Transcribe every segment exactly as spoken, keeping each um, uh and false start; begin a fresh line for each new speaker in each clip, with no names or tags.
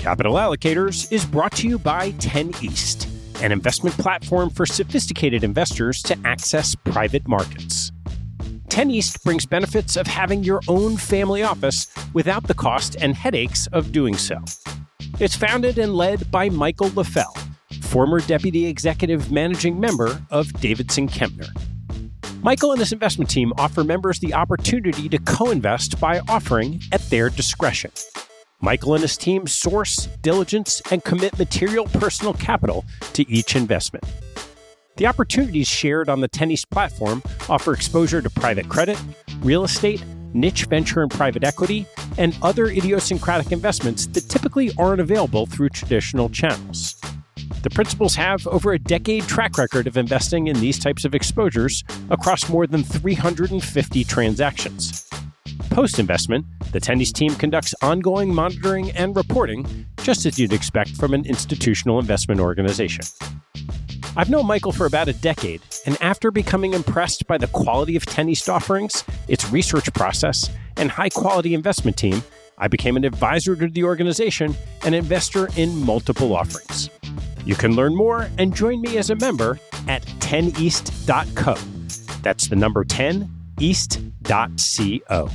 Capital Allocators is brought to you by ten East, an investment platform for sophisticated investors to access private markets. ten East brings benefits of having your own family office without the cost and headaches of doing so. It's founded and led by Michael LaFell, former Deputy Executive Managing Member of Davidson Kempner. Michael and his investment team offer members the opportunity to co-invest by offering at their discretion. Michael and his team source, diligence, and commit material personal capital to each investment. The opportunities shared on the ten East platform offer exposure to private credit, real estate, niche venture and private equity, and other idiosyncratic investments that typically aren't available through traditional channels. The principals have over a decade track record of investing in these types of exposures across more than three hundred fifty transactions. Post-investment, the ten East team conducts ongoing monitoring and reporting, just as you'd expect from an institutional investment organization. I've known Michael for about a decade, and after becoming impressed by the quality of ten East offerings, its research process, and high-quality investment team, I became an advisor to the organization and investor in multiple offerings. You can learn more and join me as a member at ten east dot co. That's the number ten east dot co.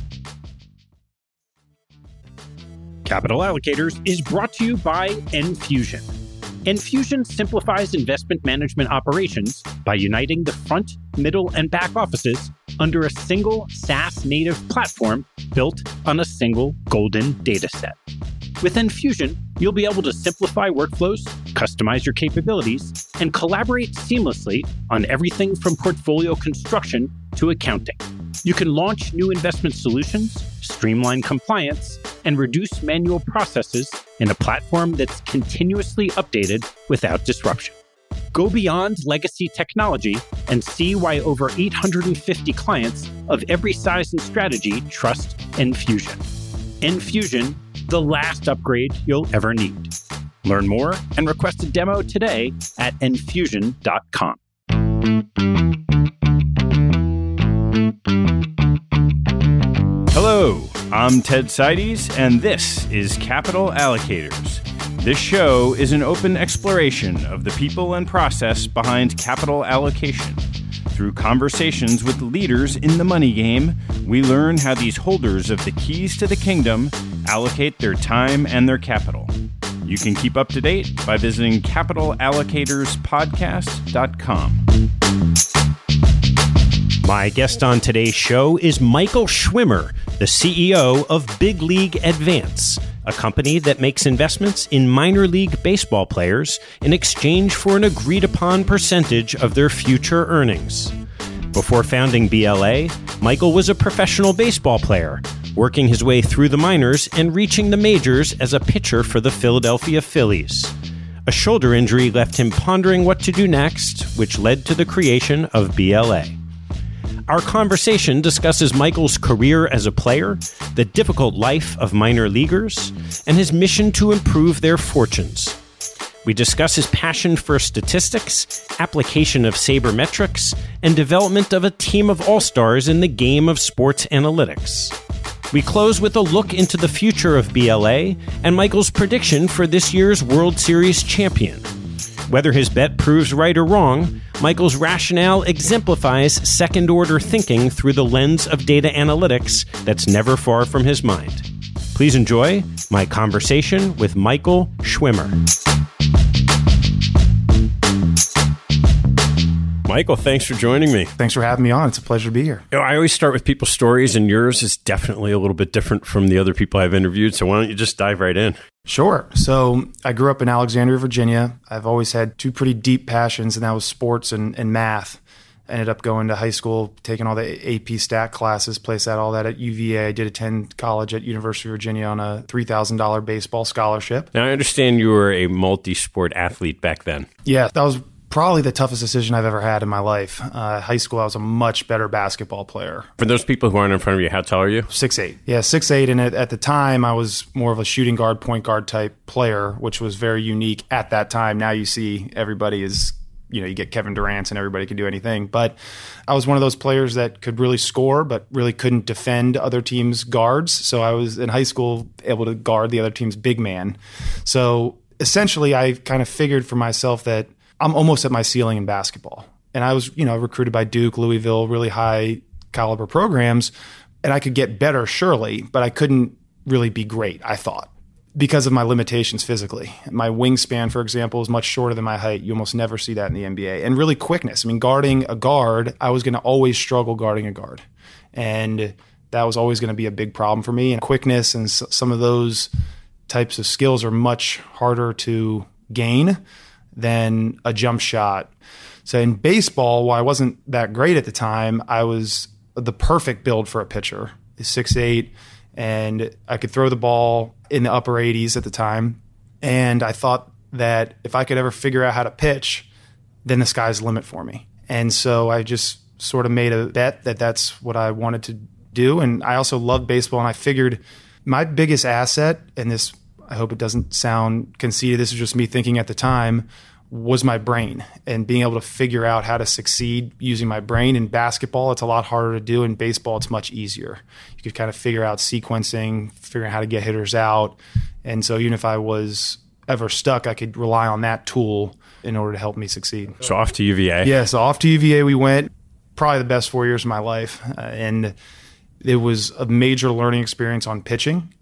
Capital Allocators is brought to you by Enfusion. Enfusion simplifies investment management operations by uniting the front, middle, and back offices under a single SaaS-native platform built on a single golden data set. With Enfusion, you'll be able to simplify workflows, customize your capabilities, and collaborate seamlessly on everything from portfolio construction to accounting. You can launch new investment solutions, streamline compliance, and reduce manual processes in a platform that's continuously updated without disruption. Go beyond legacy technology and see why over eight hundred fifty clients of every size and strategy trust Enfusion. Enfusion, the last upgrade you'll ever need. Learn more and request a demo today at enfusion dot com.
Hello, I'm Ted Seides, and this is Capital Allocators. This show is an open exploration of the people and process behind capital allocation. Through conversations with leaders in the money game, we learn how these holders of the keys to the kingdom allocate their time and their capital. You can keep up to date by visiting capital allocators podcast dot com.
My guest on today's show is Michael Schwimmer, the C E O of Big League Advance, a company that makes investments in minor league baseball players in exchange for an agreed-upon percentage of their future earnings. Before founding B L A, Michael was a professional baseball player, working his way through the minors and reaching the majors as a pitcher for the Philadelphia Phillies. A shoulder injury left him pondering what to do next, which led to the creation of B L A. Our conversation discusses Michael's career as a player, the difficult life of minor leaguers, and his mission to improve their fortunes. We discuss his passion for statistics, application of sabermetrics, and development of a team of all-stars in the game of sports analytics. We close with a look into the future of B L A and Michael's prediction for this year's World Series champion. Whether his bet proves right or wrong, Michael's rationale exemplifies second-order thinking through the lens of data analytics that's never far from his mind. Please enjoy my conversation with Michael Schwimmer. Michael, thanks for joining me.
Thanks for having me on. It's a pleasure to be here.
You know, I always start with people's stories, and yours is definitely a little bit different from the other people I've interviewed, so why don't you just dive right in?
Sure. So I grew up in Alexandria, Virginia. I've always had two pretty deep passions, and that was sports and, and math. I ended up going to high school, taking all the A P stat classes, placed that all that at U V A. I did attend college at University of Virginia on a three thousand dollars baseball scholarship.
Now, I understand you were a multi-sport athlete back then.
Yeah, that was probably the toughest decision I've ever had in my life. Uh, high school, I was a much better basketball player.
For those people who aren't in front of you, how tall are you?
six eight. Yeah, six eight. And at, at the time, I was more of a shooting guard, point guard type player, which was very unique at that time. Now you see everybody is you know, you get Kevin Durant and everybody can do anything. But I was one of those players that could really score, but really couldn't defend other teams' guards. So I was in high school able to guard the other team's big man. So essentially, I kind of figured for myself that I'm almost at my ceiling in basketball. And I was, you know, recruited by Duke, Louisville, really high caliber programs, and I could get better, surely, but I couldn't really be great, I thought, because of my limitations physically. My wingspan, for example, is much shorter than my height. You almost never see that in the N B A. And really quickness. I mean, guarding a guard, I was going to always struggle guarding a guard. And that was always going to be a big problem for me. And quickness and s- some of those types of skills are much harder to gain than a jump shot. So in baseball, while I wasn't that great at the time, I was the perfect build for a pitcher. six eight, and I could throw the ball in the upper eighties at the time. And I thought that if I could ever figure out how to pitch, then the sky's the limit for me. And so I just sort of made a bet that that's what I wanted to do. And I also loved baseball, and I figured my biggest asset, and this, I hope it doesn't sound conceited, this is just me thinking at the time, was my brain and being able to figure out how to succeed using my brain. In basketball, it's a lot harder to do. In baseball, it's much easier. You could kind of figure out sequencing, figuring out how to get hitters out. And so even if I was ever stuck, I could rely on that tool in order to help me succeed.
So off to U V A.
Yeah, so off to U V A we went. Probably the best four years of my life. Uh, and it was a major learning experience on pitching.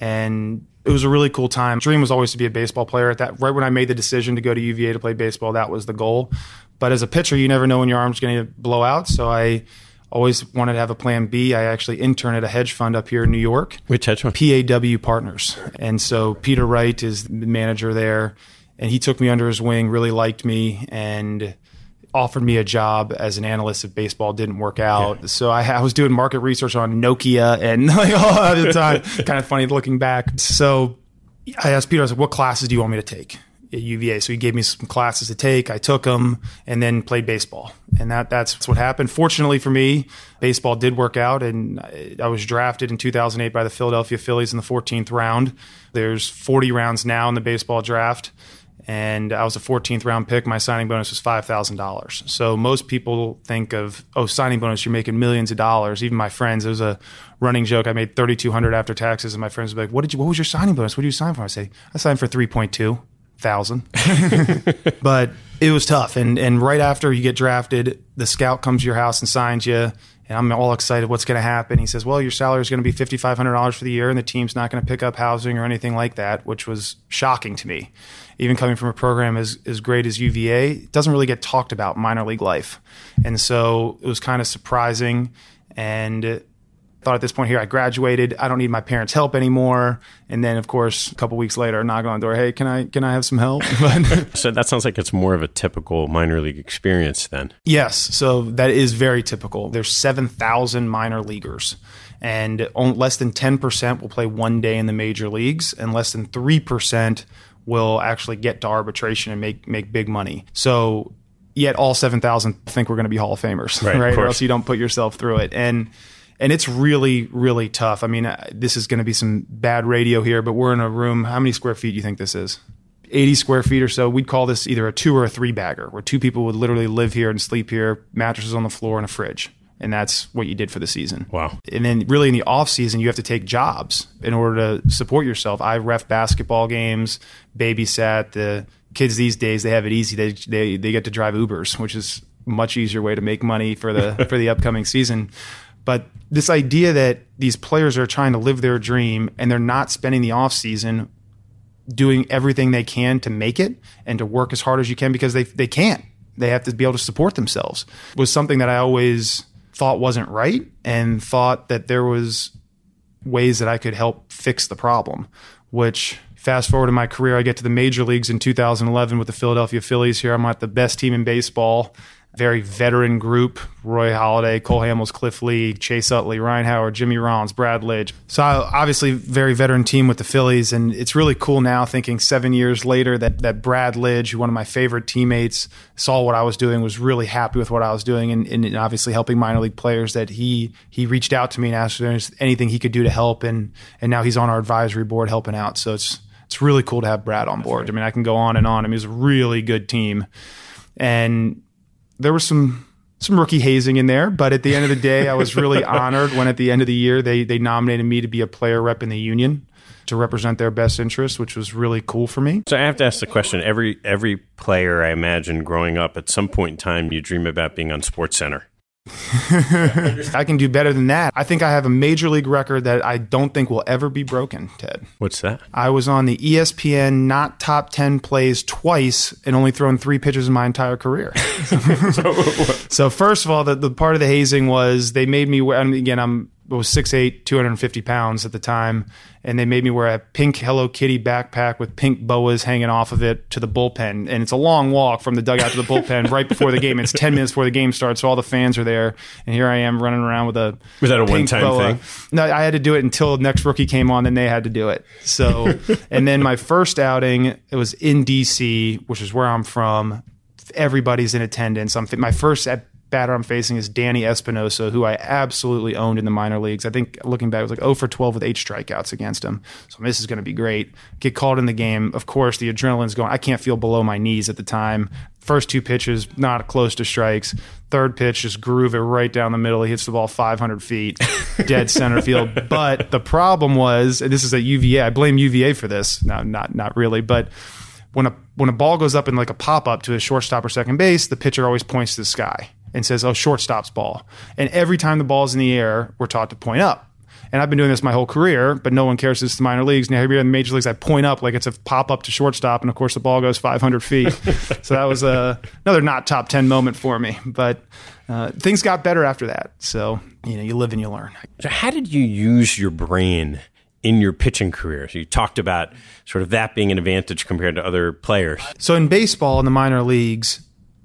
And it was a really cool time. Dream was always to be a baseball player. At that, right when I made the decision to go to U V A to play baseball, that was the goal. But as a pitcher, you never know when your arm's going to blow out. So I always wanted to have a plan B. I actually interned at a hedge fund up here in New York.
Which hedge fund?
P A W Partners. And so Peter Wright is the manager there. And he took me under his wing, really liked me, and offered me a job as an analyst if baseball didn't work out. Yeah. So I, I was doing market research on Nokia and like all at the time. Kind of funny looking back. So I asked Peter, I was like, what classes do you want me to take at U V A? So he gave me some classes to take. I took them and then played baseball. And that that's what happened. Fortunately for me, baseball did work out. And I was drafted in two thousand eight by the Philadelphia Phillies in the fourteenth round. There's forty rounds now in the baseball draft. And I was a fourteenth round pick. My signing bonus was five thousand dollars. So most people think of, oh, signing bonus, you're making millions of dollars. Even my friends, it was a running joke. I made thirty-two hundred dollars after taxes, and my friends would be like, what did you, what was your signing bonus? What did you sign for? I say, I signed for three point two thousand. But it was tough. And, and right after you get drafted, the scout comes to your house and signs you. And I'm all excited. What's going to happen? He says, well, your salary is going to be five thousand five hundred dollars for the year, and the team's not going to pick up housing or anything like that, which was shocking to me. Even coming from a program as, as great as U V A, it doesn't really get talked about in minor league life. And so it was kind of surprising. And I thought at this point here, I graduated. I don't need my parents' help anymore. And then, of course, a couple weeks later, knocking on the door, hey, can I can I have some help?
So that sounds like it's more of a typical minor league experience then.
Yes. So that is very typical. There's seven thousand minor leaguers. And only less than ten percent will play one day in the major leagues. And less than three percent will actually get to arbitration and make make big money. So yet all seven thousand think we're going to be Hall of Famers, right? right? Or else you don't put yourself through it. And and it's really, really tough. I mean, this is going to be some bad radio here, but we're in a room. How many square feet do you think this is? eighty square feet or so. We'd call this either a two or a three bagger, where two people would literally live here and sleep here, mattresses on the floor and a fridge. And that's what you did for the season.
Wow.
And then really in the off season, you have to take jobs in order to support yourself. I ref basketball games, babysat. The kids these days, they have it easy. They they they get to drive Ubers, which is a much easier way to make money for the for the upcoming season. But this idea that these players are trying to live their dream and they're not spending the off season doing everything they can to make it and to work as hard as you can because they they can't. They have to be able to support themselves was something that I always thought wasn't right and thought that there was ways that I could help fix the problem, which fast forward in my career, I get to the major leagues in two thousand eleven with the Philadelphia Phillies here. I'm at the best team in baseball, very veteran group, Roy Halladay, Cole Hamels, Cliff Lee, Chase Utley, Ryan Howard, Jimmy Rollins, Brad Lidge. So obviously very veteran team with the Phillies. And it's really cool now thinking seven years later that, that Brad Lidge, one of my favorite teammates, saw what I was doing, was really happy with what I was doing and, and obviously helping minor league players, that he he reached out to me and asked if there's anything he could do to help. And and now he's on our advisory board helping out. So it's it's really cool to have Brad on board. I mean, I can go on and on. I mean, it's a really good team. And there was some some rookie hazing in there, but at the end of the day, I was really honored when at the end of the year, they they nominated me to be a player rep in the union to represent their best interests, which was really cool for me.
So I have to ask the question, every every player, I imagine, growing up, at some point in time, you dream about being on SportsCenter.
I can do better than that. I think I have a major league record that I don't think will ever be broken, Ted.
What's that?
I was on the E S P N not top ten plays twice and only thrown three pitches in my entire career. so, so first of all, the, the part of the hazing was they made me wear, and again, I'm I was six eight, two hundred fifty pounds at the time, and they made me wear a pink Hello Kitty backpack with pink boas hanging off of it to the bullpen. And it's a long walk from the dugout to the bullpen right before the game. It's ten minutes before the game starts, so all the fans are there. And here I am running around with a
Was that a
pink
one-time
boa.
thing?
No, I had to do it until the next rookie came on, then they had to do it. So, and then my first outing, it was in D C, which is where I'm from. Everybody's in attendance. I'm my first at batter I'm facing is Danny Espinosa, who I absolutely owned in the minor leagues. I think looking back, it was like oh for twelve with eight strikeouts against him. So this is going to be great. Get called in the game. Of course, the adrenaline's going. I can't feel below my knees at the time. First two pitches, not close to strikes. Third pitch, just groove it right down the middle. He hits the ball five hundred feet, dead center field. But the problem was, and this is at U V A. I blame U V A for this. No, not not really, but when a when a ball goes up in like a pop up to a shortstop or second base, the pitcher always points to the sky and says, oh, shortstop's ball. And every time the ball's in the air, we're taught to point up. And I've been doing this my whole career, but no one cares. This is the minor leagues. Now, here in the major leagues, I point up like it's a pop up to shortstop. And of course, the ball goes five hundred feet. So that was a, another not top ten moment for me. But uh, things got better after that. So, you know, you live and you learn.
So how did you use your brain in your pitching career? So you talked about sort of that being an advantage compared to other players.
So in baseball, in the minor leagues,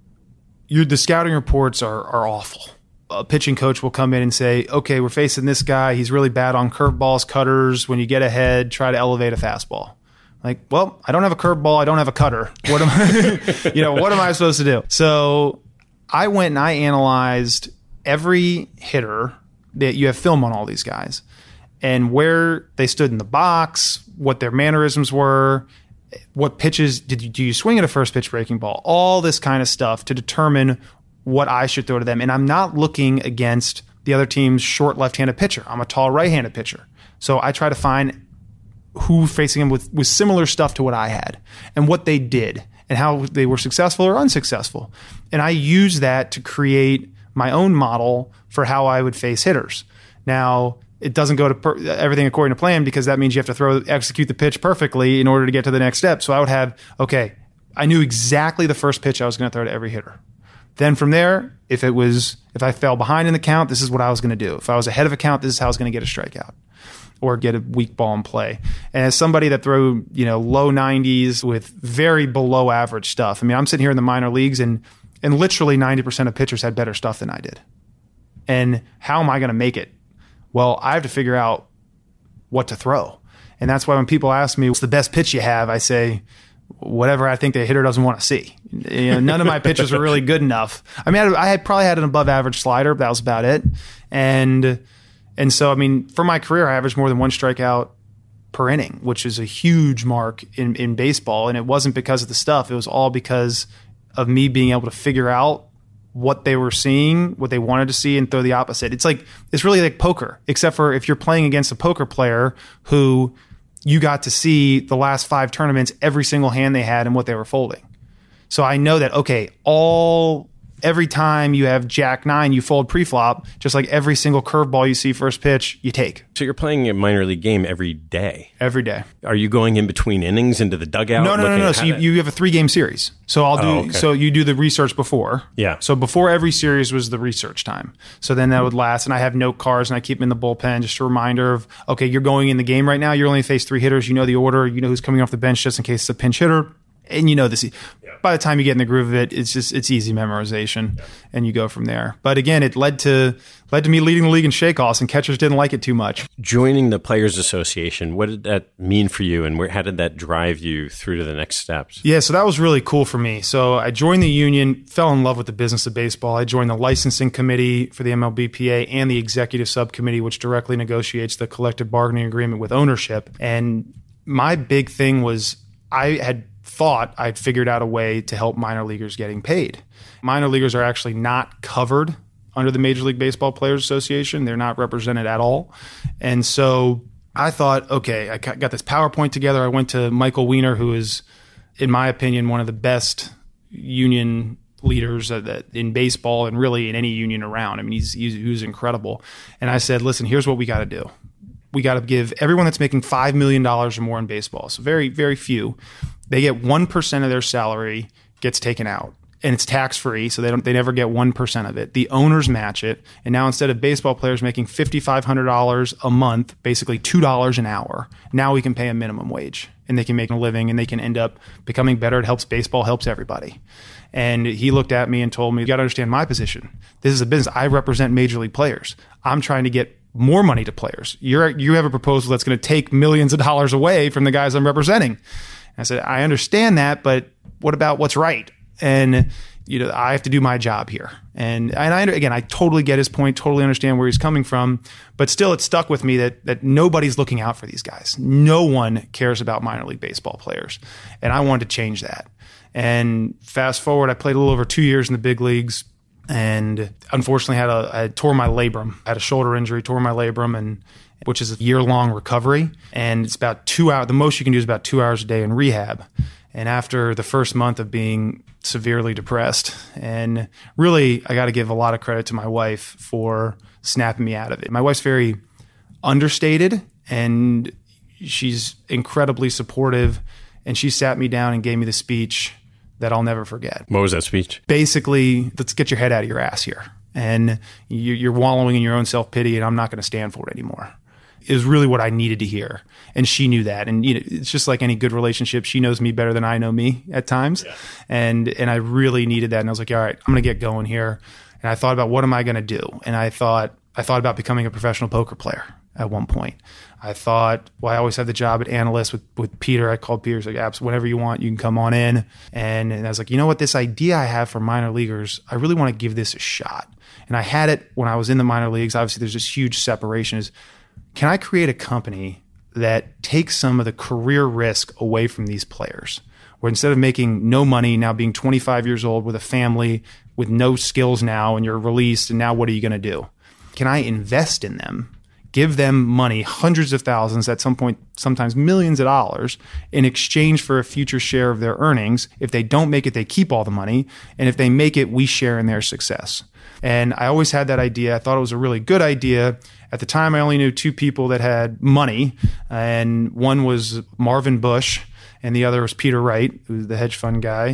you the scouting reports are are awful. A pitching coach will come in and say, okay, we're facing this guy. He's really bad on curveballs, cutters. When you get ahead, try to elevate a fastball. Like, well, I don't have a curveball. I don't have a cutter. What am I, you know, what am I supposed to do? So I went and I analyzed every hitter that you have film on all these guys and where they stood in the box, what their mannerisms were, what pitches did you, do you swing at a first pitch breaking ball, all this kind of stuff to determine what I should throw to them. And I'm not looking against the other team's short left-handed pitcher. I'm a tall right-handed pitcher. So I try to find who facing him with, with similar stuff to what I had and what they did and how they were successful or unsuccessful. And I use that to create my own model for how I would face hitters. Now, it doesn't go to per- everything according to plan because that means you have to throw execute the pitch perfectly in order to get to the next step. So I would have, okay, I knew exactly the first pitch I was going to throw to every hitter. Then from there, if it was if I fell behind in the count, this is what I was going to do. If I was ahead of a count, this is how I was going to get a strikeout or get a weak ball in play. And as somebody that threw, you know, low nineties with very below average stuff, I mean, I'm sitting here in the minor leagues and and literally ninety percent of pitchers had better stuff than I did. And how am I going to make it? Well, I have to figure out what to throw. And that's why when people ask me, what's the best pitch you have? I say, whatever I think the hitter doesn't want to see. You know, none of my pitches were really good enough. I mean, I had probably had an above average slider, but that was about it. And and so, I mean, for my career, I averaged more than one strikeout per inning, which is a huge mark in, in baseball. And it wasn't because of the stuff. It was all because of me being able to figure out what they were seeing, what they wanted to see, and throw the opposite. It's like, it's really like poker, except for if you're playing against a poker player who you got to see the last five tournaments, every single hand they had and what they were folding. So I know that, okay, all every time you have jack nine, you fold pre-flop, just like every single curveball you see first pitch, you take.
So you're playing a minor league game every day?
Every day.
Are you going in between innings into the dugout?
No, no, no, no. So you, you have a three-game series. So I'll do.
Oh, okay.
So you do the research before.
Yeah.
So before every series was the research time. So then that would last, and I have note cards, and I keep them in the bullpen, just a reminder of, okay, you're going in the game right now. You're only face three hitters. You know the order. You know who's coming off the bench just in case it's a pinch hitter. And you know this. Yeah. By the time you get in the groove of it, it's just it's easy memorization, yeah. And you go from there. But again, it led to led to me leading the league in shakeoffs, and catchers didn't like it too much.
Joining the Players Association, what did that mean for you, and where, how did that drive you through to the next steps?
Yeah, so that was really cool for me. So I joined the union, fell in love with the business of baseball. I joined the licensing committee for the M L B P A and the executive subcommittee, which directly negotiates the collective bargaining agreement with ownership. And my big thing was I had thought I'd figured out a way to help minor leaguers getting paid. Minor leaguers are actually not covered under the Major League Baseball Players Association. They're not represented at all. And so I thought, okay, I got this PowerPoint together. I went to Michael Weiner, who is, in my opinion, one of the best union leaders in baseball and really in any union around. I mean, he's, he's, he's incredible. And I said, listen, here's what we got to do. We got to give everyone that's making five million dollars or more in baseball, so very, very few, they get one percent of their salary gets taken out. And it's tax-free, so they don't. They never get one percent of it. The owners match it. And now instead of baseball players making five thousand five hundred dollars a month, basically two dollars an hour, now we can pay a minimum wage. And they can make a living, and they can end up becoming better. It helps baseball, helps everybody. And he looked at me and told me, you got to understand my position. This is a business. I represent Major League players. I'm trying to get more money to players. You're, you have a proposal that's going to take millions of dollars away from the guys I'm representing. And I said, I understand that, but what about what's right? And you know, I have to do my job here. And and I again, I totally get his point, totally understand where he's coming from, but still it stuck with me that that nobody's looking out for these guys. No one cares about minor league baseball players. And I wanted to change that. And fast forward, I played a little over two years in the big leagues, and unfortunately had a I tore my labrum. I had a shoulder injury, tore my labrum, and which is a year-long recovery. And it's about two hours. The most you can do is about two hours a day in rehab. And after the first month of being severely depressed, and really, I got to give a lot of credit to my wife for snapping me out of it. My wife's very understated, and she's incredibly supportive. And she sat me down and gave me the speech that I'll never forget.
What was that speech?
Basically, let's get your head out of your ass here. And you're wallowing in your own self-pity, and I'm not going to stand for it anymore. It was really what I needed to hear. And she knew that. And you know, it's just like any good relationship. She knows me better than I know me at times. Yeah. And and I really needed that. And I was like, all right, I'm going to get going here. And I thought about, what am I going to do? And I thought I thought about becoming a professional poker player at one point. I thought, well, I always had the job at Analyst with, with Peter. I called Peter, like, Apps, whenever you want, you can come on in. And, and I was like, you know what, this idea I have for minor leaguers, I really want to give this a shot. And I had it when I was in the minor leagues. Obviously, there's this huge separation. Is, can I create a company that takes some of the career risk away from these players? Where instead of making no money, now being twenty-five years old with a family, with no skills now, and you're released, and now what are you going to do? Can I invest in them? Give them money, hundreds of thousands, at some point, sometimes millions of dollars, in exchange for a future share of their earnings. If they don't make it, they keep all the money. And if they make it, we share in their success. And I always had that idea. I thought it was a really good idea. At the time, I only knew two people that had money. And one was Marvin Bush, and the other was Peter Wright, who's the hedge fund guy.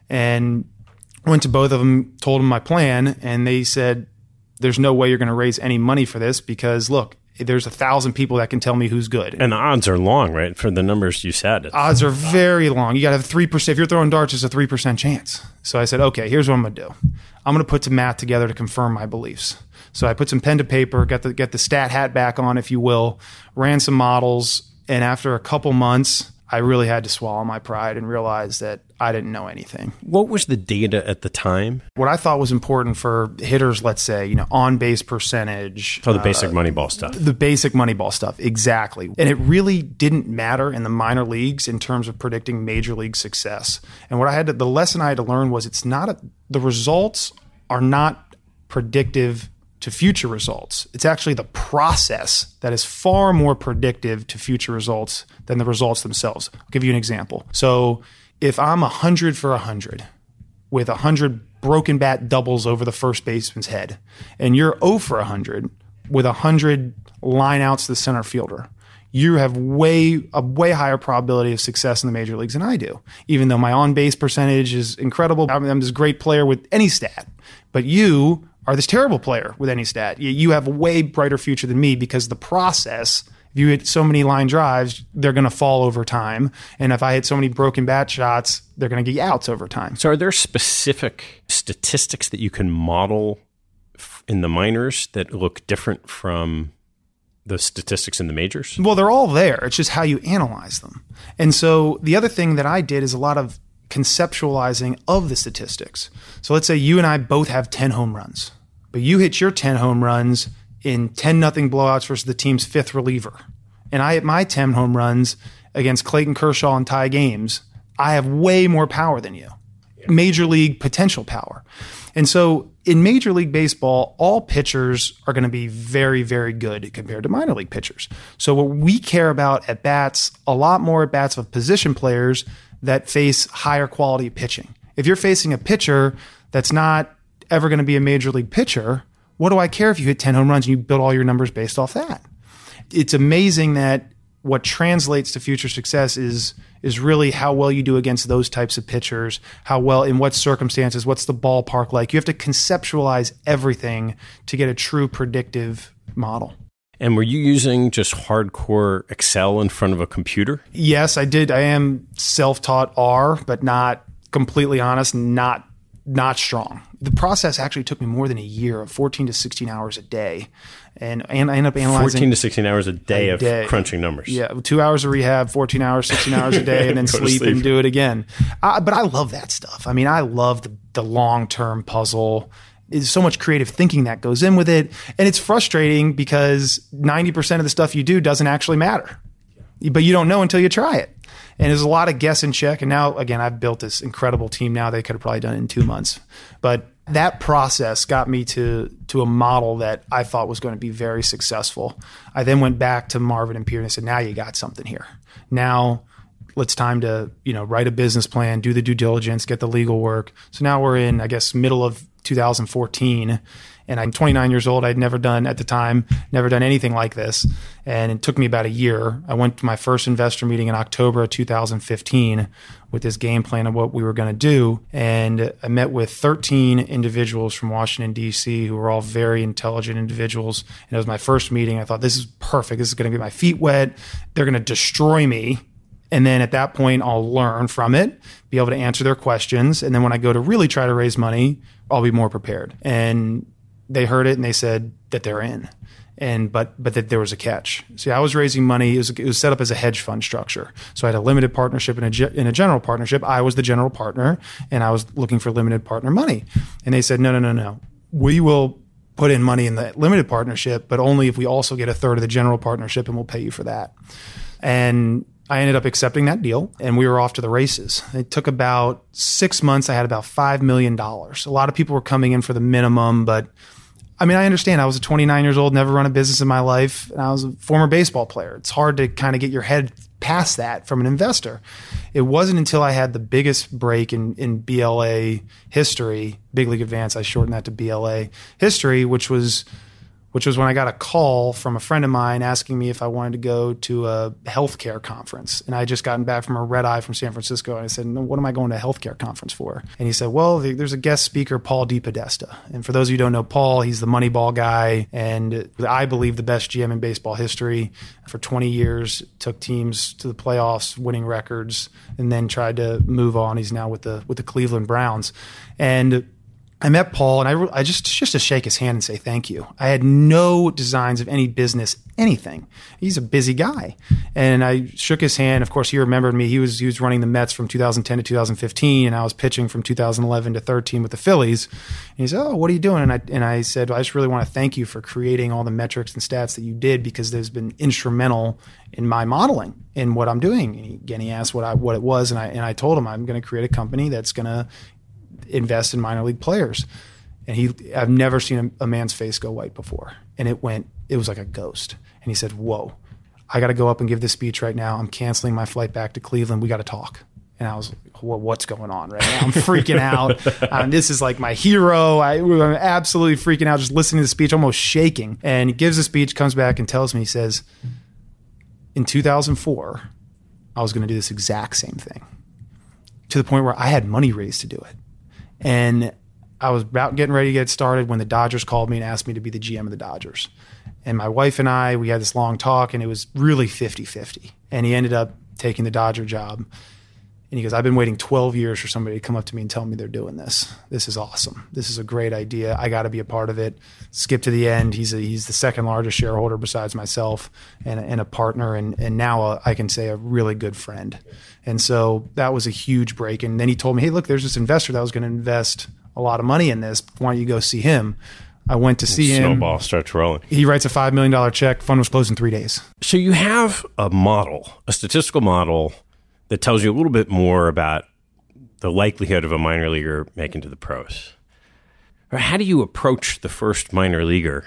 And I went to both of them, told them my plan, and they said, there's no way you're going to raise any money for this because, look, there's a thousand people that can tell me who's good.
And the odds are long, right? For the numbers you said.
Odds are very long. You got to have three percent. If you're throwing darts, it's a three percent chance. So I said, okay, here's what I'm going to do. I'm going to put some math together to confirm my beliefs. So I put some pen to paper, got the, get the stat hat back on, if you will, ran some models. And after a couple months, I really had to swallow my pride and realize that I didn't know anything.
What was the data at the time?
What I thought was important for hitters, let's say, you know, on-base percentage.
So the basic uh, Moneyball stuff.
The basic Moneyball stuff, exactly. And it really didn't matter in the minor leagues in terms of predicting major league success. And what I had to, the lesson I had to learn was it's not, a, the results are not predictive to future results. It's actually the process that is far more predictive to future results than the results themselves. I'll give you an example. So if I'm one hundred for one hundred with one hundred broken bat doubles over the first baseman's head, and you're zero for one hundred with one hundred line outs to the center fielder, you have way a way higher probability of success in the major leagues than I do, even though my on-base percentage is incredible. I'm this great player with any stat, but you are this terrible player with any stat. You have a way brighter future than me because the process, if you hit so many line drives, they're going to fall over time. And if I hit so many broken bat shots, they're going to get outs over time.
So are there specific statistics that you can model in the minors that look different from the statistics in the majors?
Well, they're all there. It's just how you analyze them. And so the other thing that I did is a lot of conceptualizing of the statistics. So let's say you and I both have ten home runs, but you hit your ten home runs in ten nothing blowouts versus the team's fifth reliever. And I hit my ten home runs against Clayton Kershaw in tie games. I have way more power than you, major league potential power. And so in Major League Baseball, all pitchers are going to be very, very good compared to minor league pitchers. So what we care about at bats, a lot more at bats of position players that face higher quality pitching. If you're facing a pitcher that's not ever going to be a major league pitcher, what do I care if you hit ten home runs and you build all your numbers based off that? It's amazing that what translates to future success is is really how well you do against those types of pitchers, how well, in what circumstances, what's the ballpark like. You have to conceptualize everything to get a true predictive model.
And were you using just hardcore Excel in front of a computer?
Yes, I did. I am self-taught R, but not completely honest, not not strong. The process actually took me more than a year of fourteen to sixteen hours a day. And, and I ended up analyzing
fourteen to sixteen hours a day
a
of
day.
crunching numbers.
Yeah, two hours of rehab, fourteen hours, sixteen hours a day, and then sleep, sleep and do it again. Uh, but I love that stuff. I mean, I love the, the long-term puzzle. There's so much creative thinking that goes in with it. And it's frustrating because ninety percent of the stuff you do doesn't actually matter. But you don't know until you try it. And there's a lot of guess and check. And now, again, I've built this incredible team now. They could have probably done it in two months. But that process got me to to a model that I thought was going to be very successful. I then went back to Marvin and Peter and I said, now you got something here. Now it's time to, you know, write a business plan, do the due diligence, get the legal work. So now we're in, I guess, middle of two thousand fourteen. And I'm twenty-nine years old. I'd never done at the time, never done anything like this. And it took me about a year. I went to my first investor meeting in October of two thousand fifteen with this game plan of what we were going to do. And I met with thirteen individuals from Washington, D C, who were all very intelligent individuals. And it was my first meeting. I thought, this is perfect. This is going to get my feet wet. They're going to destroy me. And then at that point, I'll learn from it, be able to answer their questions. And then when I go to really try to raise money, I'll be more prepared. And they heard it and they said that they're in, and but but that there was a catch. See, I was raising money. It was, it was set up as a hedge fund structure. So I had a limited partnership and a, and a general partnership. I was the general partner, and I was looking for limited partner money. And they said, no, no, no, no. We will put in money in the limited partnership, but only if we also get a third of the general partnership, and we'll pay you for that. And I ended up accepting that deal, and we were off to the races. It took about six months. I had about five million dollars. A lot of people were coming in for the minimum, but I mean, I understand. I was twenty-nine years old, never run a business in my life, and I was a former baseball player. It's hard to kind of get your head past that from an investor. It wasn't until I had the biggest break in, in B L A history, Big League Advance, I shortened that to B L A history, which was which was when I got a call from a friend of mine asking me if I wanted to go to a healthcare conference. And I had just gotten back from a red eye from San Francisco. And I said, no, what am I going to a healthcare conference for? And he said, well, there's a guest speaker, Paul DePodesta. And for those of you who don't know Paul, he's the Moneyball guy. And I believe the best G M in baseball history. For twenty years, took teams to the playoffs, winning records, and then tried to move on. He's now with the with the Cleveland Browns. And I met Paul, and I, I just just to shake his hand and say thank you. I had no designs of any business, anything. He's a busy guy, and I shook his hand. Of course, he remembered me. He was he was running the Mets from two thousand ten to two thousand fifteen, and I was pitching from two thousand eleven to thirteen with the Phillies. And he said, "Oh, what are you doing?" And I and I said, well, "I just really want to thank you for creating all the metrics and stats that you did, because there's been instrumental in my modeling in what I'm doing." And he, again, he asked what I what it was, and I and I told him I'm going to create a company that's going to invest in minor league players. And he, I've never seen a, a man's face go white before. And it went, it was like a ghost. And he said, whoa, I got to go up and give this speech right now. I'm canceling my flight back to Cleveland. We got to talk. And I was like, well, what's going on right now? I'm freaking out. Um, this is like my hero. I, I'm absolutely freaking out, just listening to the speech, almost shaking. And he gives the speech, comes back and tells me, he says, in two thousand four, I was going to do this exact same thing, to the point where I had money raised to do it. And I was about getting ready to get started when the Dodgers called me and asked me to be the G M of the Dodgers. And my wife and I, we had this long talk, and it was really fifty-fifty. And he ended up taking the Dodger job. And he goes, I've been waiting twelve years for somebody to come up to me and tell me they're doing this. This is awesome. This is a great idea. I got to be a part of it. Skip to the end. He's a, he's the second largest shareholder besides myself, and, and a partner, and, and now a, I can say a really good friend. And so that was a huge break. And then he told me, hey, look, there's this investor that was going to invest a lot of money in this. Why don't you go see him? I went to see him.
Snowball starts rolling.
He writes a five million dollars check. Fund was closed in three days.
So you have a model, a statistical model that tells you a little bit more about the likelihood of a minor leaguer making to the pros. How do you approach the first minor leaguer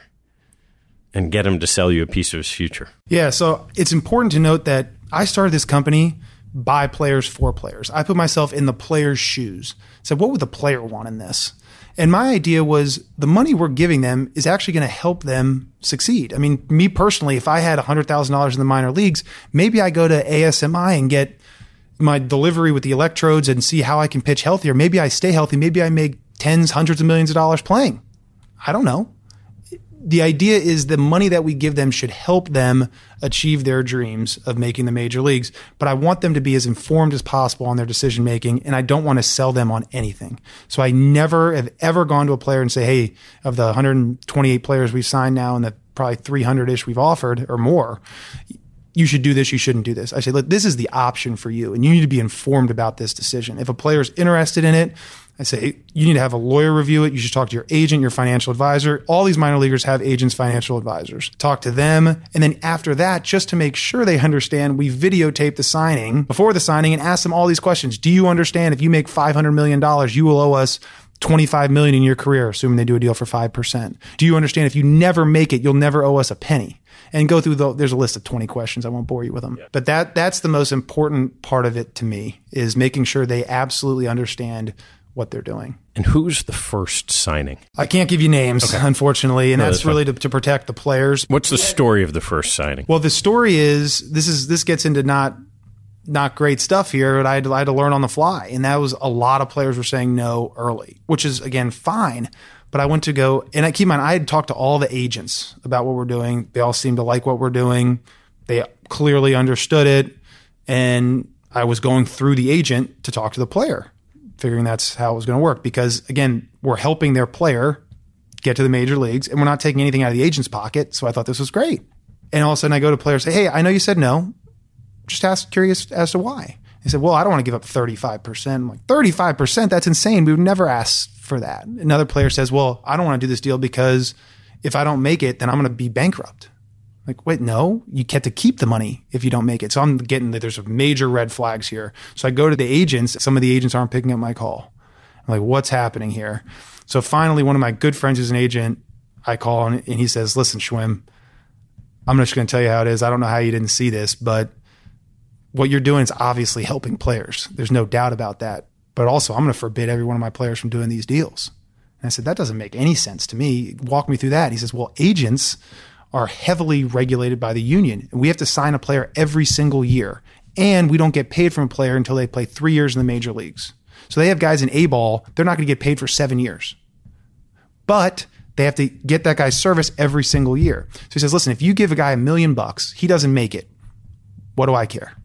and get him to sell you a piece of his future?
Yeah, so it's important to note that I started this company by players for players. I put myself in the player's shoes. Said, what would the player want in this? And my idea was the money we're giving them is actually going to help them succeed. I mean, me personally, if I had one hundred thousand dollars in the minor leagues, maybe I go to A S M I and get my delivery with the electrodes and see how I can pitch healthier. Maybe I stay healthy. Maybe I make tens, hundreds of millions of dollars playing. I don't know. The idea is the money that we give them should help them achieve their dreams of making the major leagues. But I want them to be as informed as possible on their decision making, and I don't want to sell them on anything. So I never have ever gone to a player and say, hey, of the one hundred twenty-eight players we've signed now and the probably three hundred-ish we've offered or more, you should do this, you shouldn't do this. I say, look, this is the option for you, and you need to be informed about this decision. If a player is interested in it, I say, you need to have a lawyer review it. You should talk to your agent, your financial advisor. All these minor leaguers have agents, financial advisors. Talk to them. And then after that, just to make sure they understand, we videotape the signing before the signing and ask them all these questions. Do you understand if you make five hundred million dollars, you will owe us twenty-five million dollars in your career, assuming they do a deal for five percent? Do you understand if you never make it, you'll never owe us a penny? And go through the, there's a list of twenty questions. I won't bore you with them. Yeah. But that that's the most important part of it to me, is making sure they absolutely understand what they're doing.
And who's the first signing?
I can't give you names, okay, unfortunately, and no, that's, that's really to, to protect the players.
What's the story of the first signing?
Well, the story is, this is this gets into not not great stuff here, but I had, I had to learn on the fly. And that was a lot of players were saying no early, which is, again, fine. But I went to go, and I keep in mind, I had talked to all the agents about what we're doing. They all seemed to like what we're doing. They clearly understood it. And I was going through the agent to talk to the player, figuring that's how it was going to work. Because, again, we're helping their player get to the major leagues, and we're not taking anything out of the agent's pocket. So I thought this was great. And all of a sudden I go to players and say, hey, I know you said no. Just ask, curious as to why. He said, well, I don't want to give up thirty-five percent. I'm like, thirty-five percent? That's insane. We would never ask for that. Another player says, well, I don't want to do this deal because if I don't make it, then I'm going to be bankrupt. Like, wait, no, you get to keep the money if you don't make it. So I'm getting that there's major red flags here. So I go to the agents. Some of the agents aren't picking up my call. I'm like, what's happening here? So finally, one of my good friends who's an agent, I call and, and he says, listen, Schwim, I'm just going to tell you how it is. I don't know how you didn't see this, but what you're doing is obviously helping players. There's no doubt about that. But also, I'm going to forbid every one of my players from doing these deals. And I said, that doesn't make any sense to me. Walk me through that. He says, well, agents are heavily regulated by the union, and we have to sign a player every single year. And we don't get paid from a player until they play three years in the major leagues. So they have guys in A-ball, they're not going to get paid for seven years. But they have to get that guy's service every single year. So he says, listen, if you give a guy a million bucks, he doesn't make it. What do I care?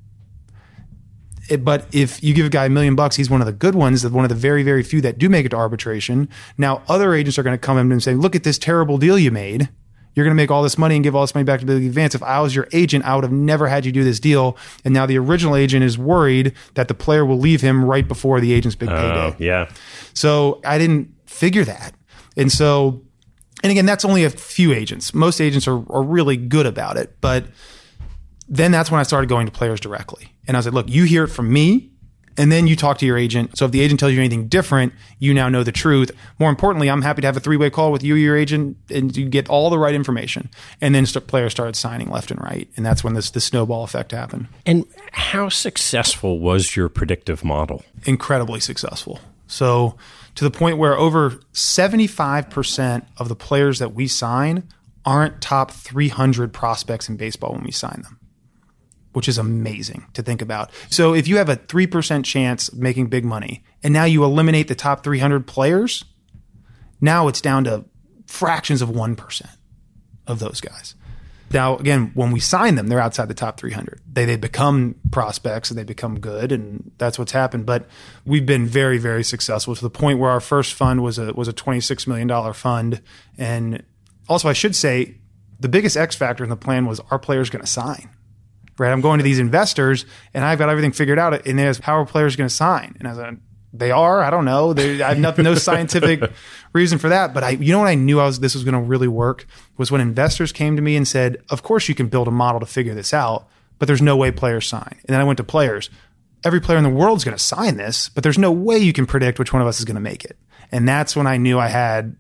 It, but if you give a guy a million bucks, he's one of the good ones, one of the very, very few that do make it to arbitration. Now, other agents are going to come in and say, look at this terrible deal you made. You're going to make all this money and give all this money back to the advance. If I was your agent, I would have never had you do this deal. And now the original agent is worried that the player will leave him right before the agent's big payday.
Oh, yeah.
So I didn't figure that. And so, and again, that's only a few agents. Most agents are, are really good about it. But then that's when I started going to players directly. And I was like, look, you hear it from me, and then you talk to your agent. So if the agent tells you anything different, you now know the truth. More importantly, I'm happy to have a three-way call with you, your agent, and you get all the right information. And then st- players started signing left and right. And that's when this the snowball effect happened.
And how successful was your predictive model?
Incredibly successful. So to the point where over seventy-five percent of the players that we sign aren't top three hundred prospects in baseball when we sign them, which is amazing to think about. So if you have a three percent chance of making big money, and now you eliminate the top three hundred players, now it's down to fractions of one percent of those guys. Now, again, when we sign them, they're outside the top three hundred. They they become prospects and they become good, and that's what's happened. But we've been very, very successful to the point where our first fund was a was a twenty-six million dollars fund. And also, I should say, the biggest X factor in the plan was our players going to sign. Right? I'm going to these investors, and I've got everything figured out, and there's how are players going to sign? And I was like, they are. I don't know. They, I have nothing, no scientific reason for that. But I, you know what I knew I was this was going to really work was when investors came to me and said, of course you can build a model to figure this out, but there's no way players sign. And then I went to players. every player in the world is going to sign this, but there's no way you can predict which one of us is going to make it. And that's when I knew I had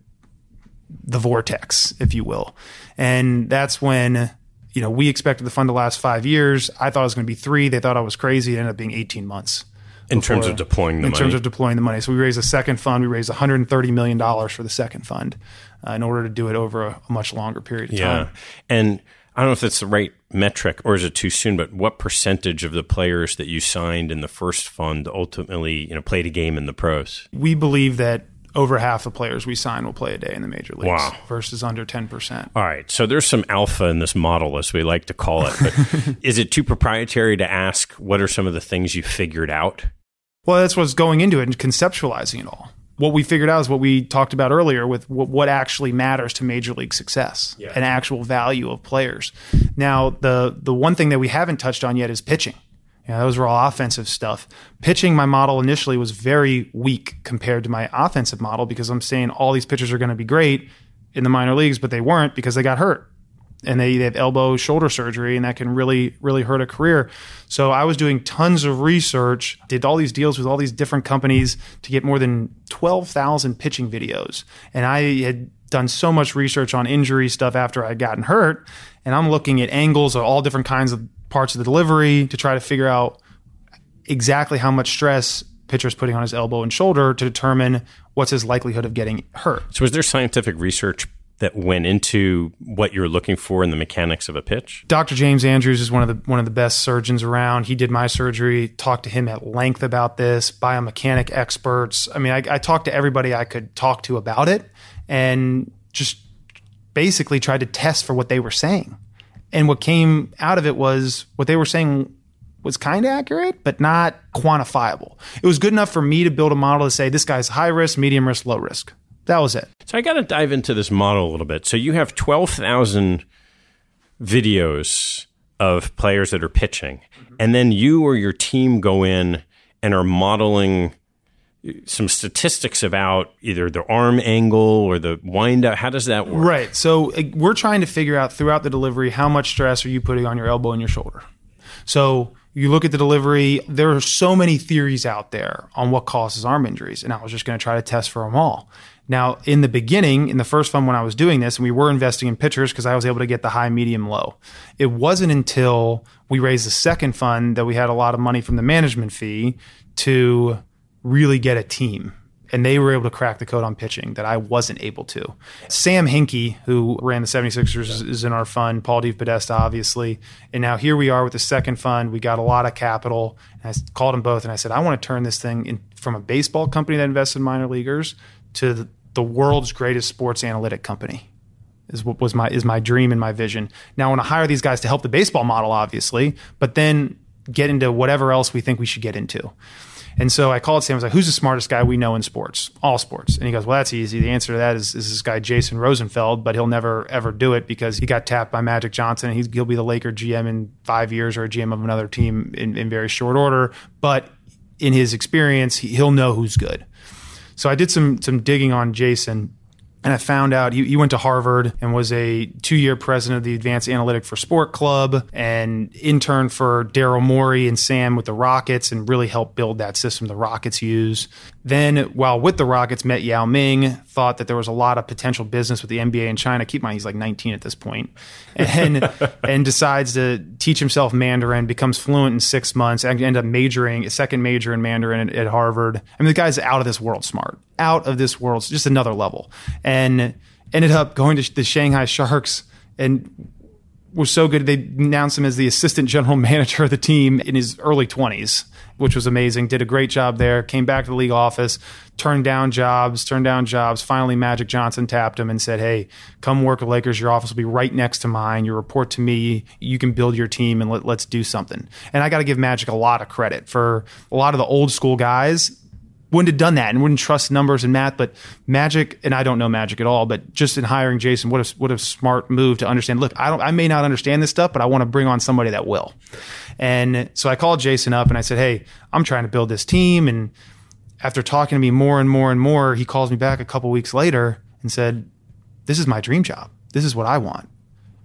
the vortex, if you will. And that's when, you know, we expected the fund to last five years. I thought it was going to be three. They thought I was crazy. It ended up being eighteen months.
In terms of deploying the
in
money? In
terms of deploying the money. So we raised a second fund. We raised one hundred thirty million dollars for the second fund uh, in order to do it over a, a much longer period of
yeah.
time.
And I don't know if that's the right metric or is it too soon, but what percentage of the players that you signed in the first fund ultimately, you know, played a game in the pros?
We believe that over half the players we sign will play a day in the major leagues
wow.
versus under ten percent.
All right. So there's some alpha in this model, as we like to call it. But is it too proprietary to ask what are some of the things you figured out?
Well, that's what's going into it and conceptualizing it all. What we figured out is what we talked about earlier with what, what actually matters to major league success
yeah.
and actual value of players. Now, the the one thing that we haven't touched on yet is pitching. You know, those were all offensive stuff. Pitching, my model initially was very weak compared to my offensive model because I'm saying all these pitchers are going to be great in the minor leagues, but they weren't because they got hurt. And they, they have elbow, shoulder surgery, and that can really, really hurt a career. So I was doing tons of research, did all these deals with all these different companies to get more than twelve thousand pitching videos. And I had done so much research on injury stuff after I'd gotten hurt. And I'm looking at angles of all different kinds of parts of the delivery to try to figure out exactly how much stress pitcher's putting on his elbow and shoulder to determine what's his likelihood of getting hurt.
So is there scientific research that went into what you're looking for in the mechanics of a pitch?
Doctor James Andrews is one of the one of the best surgeons around. He did my surgery, talked to him at length about this, biomechanic experts. I mean, I, I talked to everybody I could talk to about it and just basically tried to test for what they were saying. And what came out of it was what they were saying was kind of accurate, but not quantifiable. It was good enough for me to build a model to say this guy's high risk, medium risk, low risk. That was it.
So I got to dive into this model a little bit. So you have twelve thousand videos of players that are pitching, mm-hmm. and then you or your team go in and are modeling some statistics about either the arm angle or the wind up. How does that work?
Right. So uh, we're trying to figure out throughout the delivery, how much stress are you putting on your elbow and your shoulder? So you look at the delivery, there are so many theories out there on what causes arm injuries, and I was just going to try to test for them all. Now, in the beginning, in the first fund when I was doing this, and we were investing in pitchers because I was able to get the high, medium, low. It wasn't until we raised the second fund that we had a lot of money from the management fee to really get a team. And they were able to crack the code on pitching that I wasn't able to. Sam Hinkie, who ran the seventy-sixers, is in our fund. Paul DePodesta, obviously. And now here we are with the second fund. We got a lot of capital. And I called them both and I said, I want to turn this thing in, from a baseball company that invests in minor leaguers to the, the world's greatest sports analytic company. Is what was my is my dream and my vision. Now I want to hire these guys to help the baseball model, obviously, but then get into whatever else we think we should get into. And so I called Sam. I was like, who's the smartest guy we know in sports? All sports. And he goes, well, that's easy. The answer to that is, is this guy, Jason Rosenfeld, but he'll never, ever do it because he got tapped by Magic Johnson. And he's, he'll be the Laker G M in five years or a G M of another team in, in very short order. But in his experience, he, he'll know who's good. So I did some some digging on Jason. And I found out he, he went to Harvard and was a two-year president of the Advanced Analytic for Sport Club and interned for Daryl Morey and Sam with the Rockets and really helped build that system the Rockets use. Then, while with the Rockets, met Yao Ming, thought that there was a lot of potential business with the N B A in China. Keep in mind, he's like nineteen at this point. And, and decides to teach himself Mandarin, becomes fluent in six months, and end up majoring, a second major in Mandarin at, at Harvard. I mean, the guy's out of this world smart. Out of this world, just another level. And ended up going to the Shanghai Sharks and was so good they announced him as the assistant general manager of the team in his early twenties, which was amazing. Did a great job there. Came back to the league office, turned down jobs, turned down jobs. Finally, Magic Johnson tapped him and said, hey, come work with Lakers. Your office will be right next to mine. You report to me. You can build your team and let, let's do something. And I got to give Magic a lot of credit for a lot of the old school guys wouldn't have done that and wouldn't trust numbers and math. But Magic, and I don't know Magic at all, but just in hiring Jason, what a, what a smart move to understand. Look, I don't, I may not understand this stuff, but I want to bring on somebody that will. And so I called Jason up and I said, hey, I'm trying to build this team. And after talking to me more and more and more, he calls me back a couple weeks later and said, this is my dream job. This is what I want.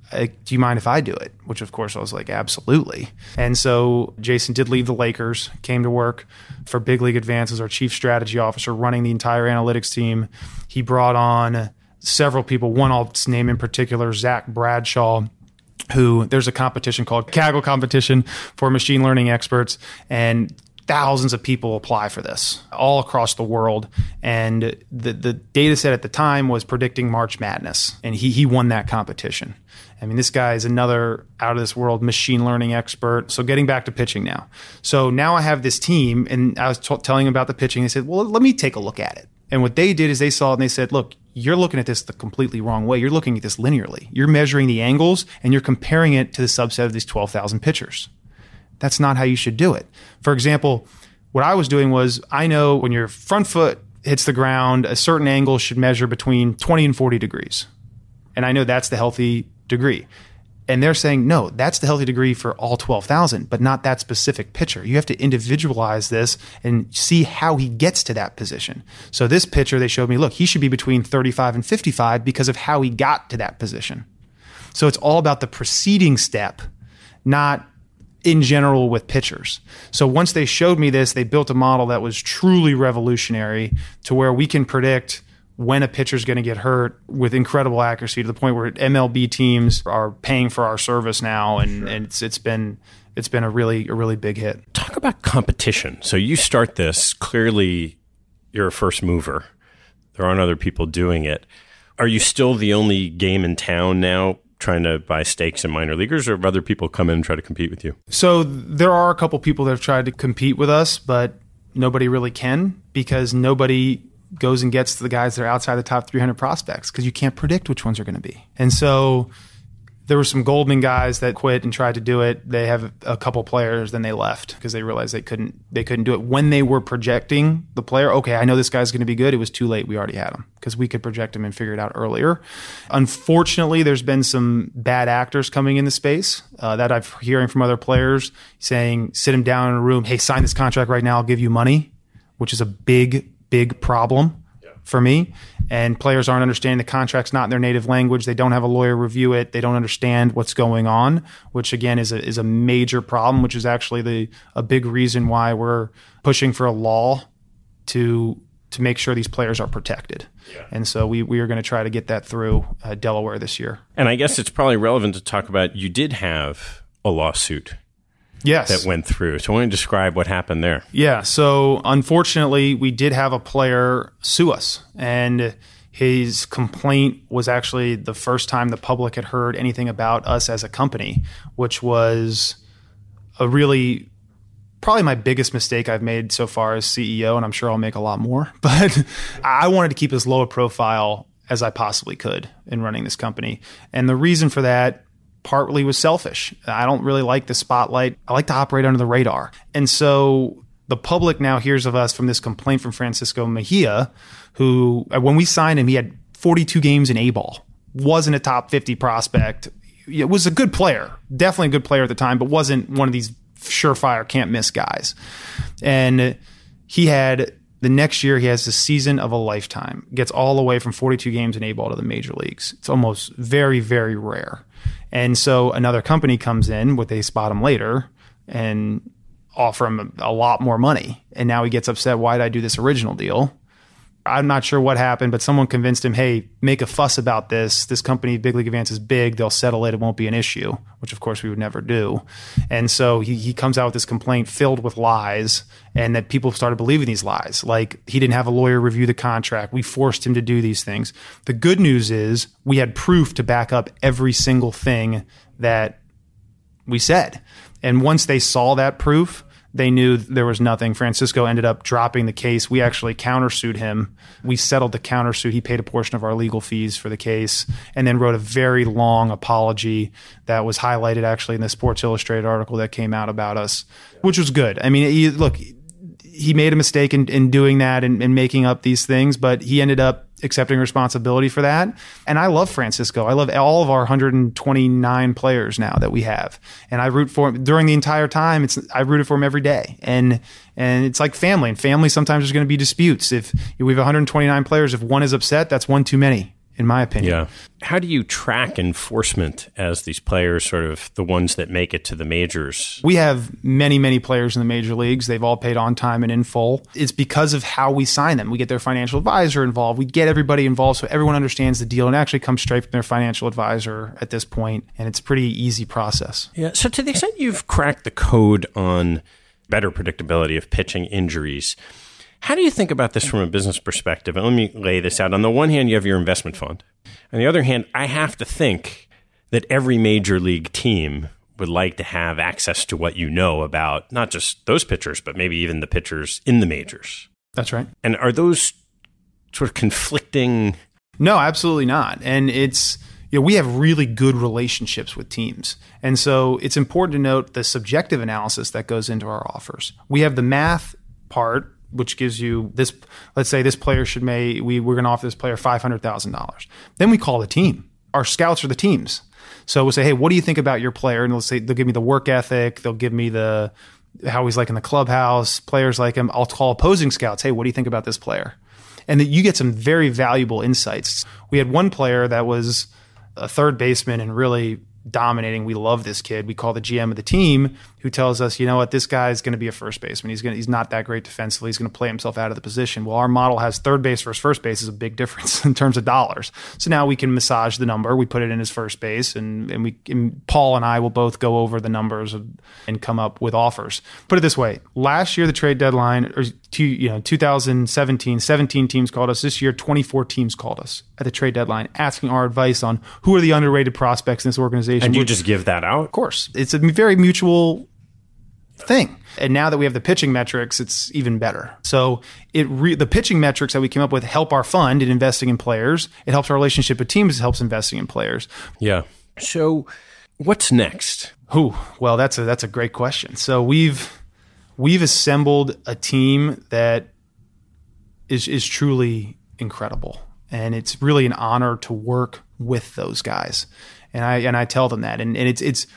do you mind if I do it? Which, of course, I was like, absolutely. And so Jason did leave the Lakers, came to work for Big League Advance as our chief strategy officer, running the entire analytics team. He brought on several people, one I'll name in particular, Zach Bradshaw, who there's a competition called Kaggle Competition for machine learning experts, and thousands of people apply for this all across the world. And the the data set at the time was predicting March Madness, and he he won that competition. I mean, this guy is another out of this world machine learning expert. So getting back to pitching now. So now I have this team, and I was t- telling them about the pitching. They said, well, let me take a look at it. And what they did is they saw it and they said, look, you're looking at this the completely wrong way. You're looking at this linearly. You're measuring the angles and you're comparing it to the subset of these twelve thousand pitchers. That's not how you should do it. For example, what I was doing was, I know when your front foot hits the ground, a certain angle should measure between twenty and forty degrees. And I know that's the healthy degree. And they're saying, no, that's the healthy degree for all twelve thousand, but not that specific pitcher. You have to individualize this and see how he gets to that position. So this pitcher, they showed me, look, he should be between thirty-five and fifty-five because of how he got to that position. So it's all about the preceding step, not in general with pitchers. So once they showed me this, they built a model that was truly revolutionary to where we can predict when a pitcher is going to get hurt with incredible accuracy, to the point where M L B teams are paying for our service now, and, sure. and it's it's been it's been a really a really big hit.
Talk about competition. So you start this, clearly you're a first mover. There aren't other people doing it. Are you still the only game in town now trying to buy stakes in minor leaguers, or have other people come in and try to compete with you?
So there are a couple people that have tried to compete with us, but nobody really can, because nobody goes and gets the guys that are outside the top three hundred prospects, because you can't predict which ones are going to be. And so there were some Goldman guys that quit and tried to do it. They have a couple players, then they left because they realized they couldn't they couldn't do it. When they were projecting the player, okay, I know this guy's going to be good. It was too late. We already had him, because we could project him and figure it out earlier. Unfortunately, there's been some bad actors coming in the space uh, that I've hearing from other players saying, sit him down in a room, hey, sign this contract right now, I'll give you money, which is a big, big problem for me. And players aren't understanding the contract's not in their native language. They don't have a lawyer review it. They don't understand what's going on, which again is a, is a major problem, which is actually the a big reason why we're pushing for a law to to make sure these players are protected. Yeah. And so we, we are going to try to get that through uh, Delaware this year.
And I guess it's probably relevant to talk about, you did have a lawsuit.
Yes.
That went through. So I want to describe what happened there.
Yeah. So unfortunately, we did have a player sue us, and his complaint was actually the first time the public had heard anything about us as a company, which was a really probably my biggest mistake I've made so far as C E O, and I'm sure I'll make a lot more. But I wanted to keep as low a profile as I possibly could in running this company. And the reason for that partly was selfish. I don't really like the spotlight. I like to operate under the radar. And so the public now hears of us from this complaint from Francisco Mejia, who, when we signed him, he had forty-two games in A-ball. Wasn't a top fifty prospect. It was a good player, definitely a good player at the time, but wasn't one of these surefire can't miss guys. And he had, the next year, he has the season of a lifetime. Gets all the way from forty-two games in A-ball to the major leagues. It's almost very, very rare. And so another company comes in, what they spot him later, and offer him a, a lot more money. And now he gets upset. Why did I do this original deal? I'm not sure what happened, but someone convinced him, hey, make a fuss about this. This company, Big League Advance, is big. They'll settle it. It won't be an issue, which of course we would never do. And so he, he comes out with this complaint filled with lies, and that people started believing these lies. Like, he didn't have a lawyer review the contract. We forced him to do these things. The good news is we had proof to back up every single thing that we said. And once they saw that proof, they knew there was nothing. Francisco ended up dropping the case. We actually countersued him. We settled the countersuit. He paid a portion of our legal fees for the case, and then wrote a very long apology that was highlighted actually in the Sports Illustrated article that came out about us, which was good. I mean, he, look, he made a mistake in, in doing that and, and making up these things, but he ended up accepting responsibility for that. And I love Francisco. I love all of our one hundred twenty-nine players now that we have. And I root for him during the entire time. It's I rooted for him every day. And and it's like family. And family, sometimes there's going to be disputes. If we have one hundred twenty-nine players, if one is upset, that's one too many. in my opinion.
Yeah. How do you track enforcement as these players, sort of the ones that make it to the majors?
We have many, many players in the major leagues. They've all paid on time and in full. It's because of how we sign them. We get their financial advisor involved. We get everybody involved so everyone understands the deal and actually comes straight from their financial advisor at this point. And it's a pretty easy process.
Yeah. So to the extent you've cracked the code on better predictability of pitching injuries, how do you think about this from a business perspective? And let me lay this out. On the one hand, you have your investment fund. On the other hand, I have to think that every major league team would like to have access to what you know about not just those pitchers, but maybe even the pitchers in the majors.
That's right.
And are those sort of conflicting?
No, absolutely not. And it's, you know, we have really good relationships with teams. And so it's important to note the subjective analysis that goes into our offers. We have the math part, which gives you this, let's say this player should make, we, we're going to offer this player five hundred thousand dollars. Then we call the team. Our scouts are the teams. So we'll say, hey, what do you think about your player? And they'll say, they'll give me the work ethic. They'll give me the, how he's like in the clubhouse, players like him. I'll call opposing scouts. Hey, what do you think about this player? And that you get some very valuable insights. We had one player that was a third baseman and really dominating. We love this kid. We call the G M of the team who tells us, you know what, this guy's going to be a first baseman. He's going to, he's not that great defensively. He's going to play himself out of the position. Well, our model has third base versus first base is a big difference in terms of dollars. So now we can massage the number. We put it in his first base, and, and we and Paul and I will both go over the numbers of, and come up with offers. Put it this way: last year the trade deadline, or two, you know, two thousand seventeen, seventeen teams called us. This year, twenty-four teams called us at the trade deadline, asking our advice on who are the underrated prospects in this organization.
And you just give that out?
Of course. It's a very mutual thing. And now that we have the pitching metrics, it's even better. So it re- the pitching metrics that we came up with help our fund in investing in players. It helps our relationship with teams. It helps investing in players.
Yeah. So what's next?
Who? Well, that's a that's a great question. So we've we've assembled a team that is is truly incredible. And it's really an honor to work with those guys. And I and I tell them that. And, and it's it's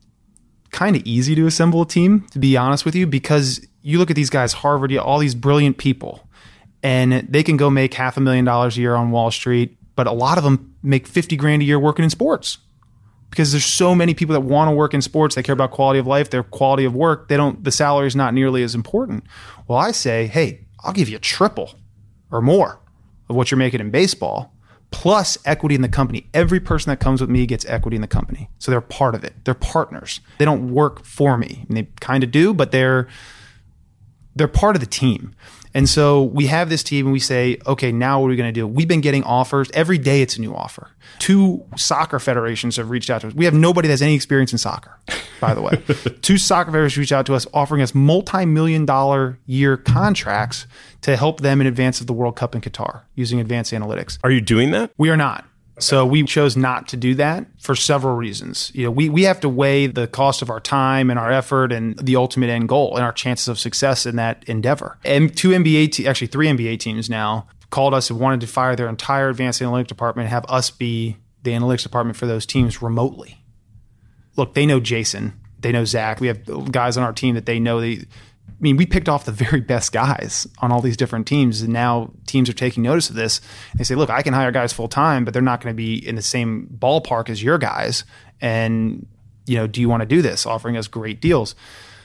kind of easy to assemble a team, to be honest with you, because you look at these guys, Harvard, all these brilliant people, and they can go make half a million dollars a year on Wall Street, but a lot of them make fifty grand a year working in sports because there's so many people that want to work in sports. They care about quality of life, their quality of work. They don't, the salary is not nearly as important. Well, I say, hey, I'll give you a triple or more of what you're making in baseball, plus equity in the company. Every person that comes with me gets equity in the company. So they're part of it. They're partners. They don't work for me. I mean, they kind of do, but they're they're part of the team. And so we have this team and we say, okay, now what are we going to do? We've been getting offers. Every day it's a new offer. Two soccer federations have reached out to us. We have nobody that has any experience in soccer, by the way. Two soccer federations reached out to us offering us multi-million dollar year contracts to help them in advance of the World Cup in Qatar using advanced analytics.
Are you doing that?
We are not. So we chose not to do that for several reasons. You know, we, we have to weigh the cost of our time and our effort and the ultimate end goal and our chances of success in that endeavor. And two N B A, te- actually three N B A teams now called us and wanted to fire their entire advanced analytics department and have us be the analytics department for those teams remotely. Look, they know Jason. They know Zach. We have guys on our team that they know. They, I mean, we picked off the very best guys on all these different teams, and now teams are taking notice of this. They say, look, I can hire guys full time, but they're not going to be in the same ballpark as your guys. And, you know, do you want to do this? Offering us great deals.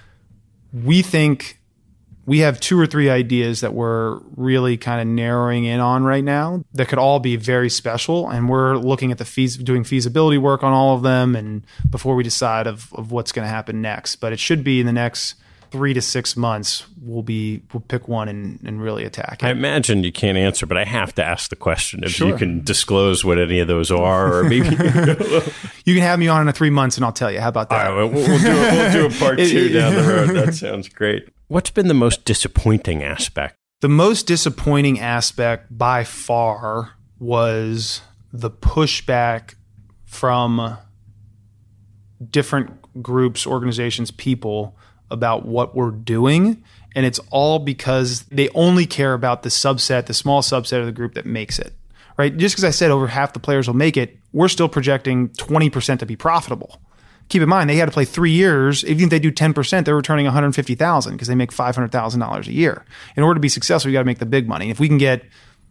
We think we have two or three ideas that we're really kind of narrowing in on right now that could all be very special. And we're looking at the fees, doing feasibility work on all of them, and before we decide of, of what's going to happen next. But it should be in the next three to six months, we'll be we'll pick one and, and really attack it.
I imagine you can't answer, but I have to ask the question if
Sure.
you can disclose what any of those are, or maybe
you can have me on in three months and I'll tell you. How about that?
All right, we'll, we'll, do, a, we'll do a part two down the road. That sounds great. What's been the most disappointing aspect?
The most disappointing aspect by far was the pushback from different groups, organizations, people about what we're doing. And it's all because they only care about the subset, the small subset of the group that makes it, right? Just because I said over half the players will make it, we're still projecting twenty percent to be profitable. Keep in mind, they had to play three years. Even if they do ten percent, they're returning one hundred fifty thousand dollars because they make five hundred thousand dollars a year. In order to be successful, you got to make the big money. If we can get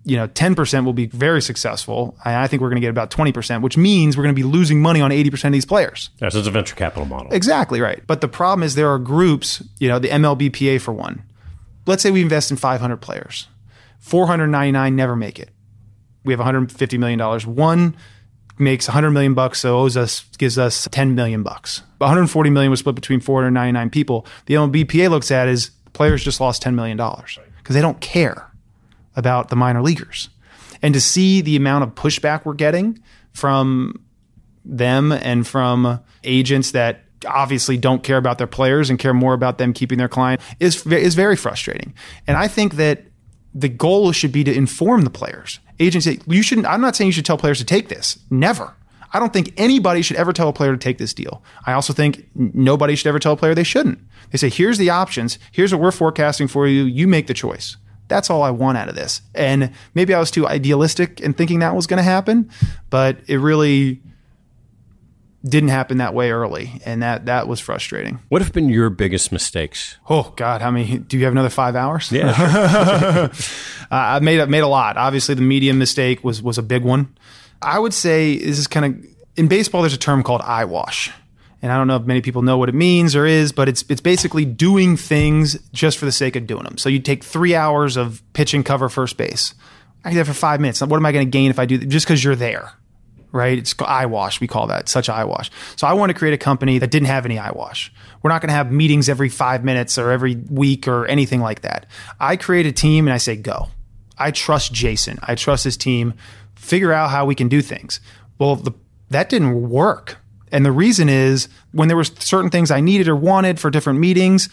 you know, ten percent will be very successful. I, I think we're going to get about twenty percent, which means we're going to be losing money on eighty percent of these players.
Yeah, so it's a venture capital model.
Exactly right. But the problem is there are groups, you know, the M L B P A for one. Let's say we invest in five hundred players. four hundred ninety-nine never make it. We have one hundred fifty million dollars. One makes one hundred million bucks, so owes us, gives us ten million bucks. one hundred forty million was split between four hundred ninety-nine people. The M L B P A looks at is players just lost ten million dollars because they don't care about the minor leaguers. And to see the amount of pushback we're getting from them and from agents that obviously don't care about their players and care more about them keeping their client is is very frustrating. And I think that the goal should be to inform the players. Agents say, you shouldn't, I'm not saying you should tell players to take this. Never. I don't think anybody should ever tell a player to take this deal. I also think nobody should ever tell a player they shouldn't. They say, here's the options. Here's what we're forecasting for you. You make the choice. That's all I want out of this. And maybe I was too idealistic in thinking that was going to happen, but it really didn't happen that way early, and that that was frustrating.
What have been your biggest mistakes?
Oh God, how many? Do you have another five hours?
Yeah, sure.
uh, I've made made a lot. Obviously, the media mistake was was a big one. I would say this is kind of in baseball. There's a term called eye wash, and I don't know if many people know what it means or is, but it's it's basically doing things just for the sake of doing them. So you take three hours of pitch and cover first base. I do that for five minutes. What am I going to gain if I do that? Just because you're there? Right? It's eye wash. We call that such eye wash. So I want to create a company that didn't have any eye wash. We're not going to have meetings every five minutes or every week or anything like that. I create a team and I say, go. I trust Jason. I trust his team. Figure out how we can do things. Well, the, that didn't work. And the reason is when there were certain things I needed or wanted for different meetings,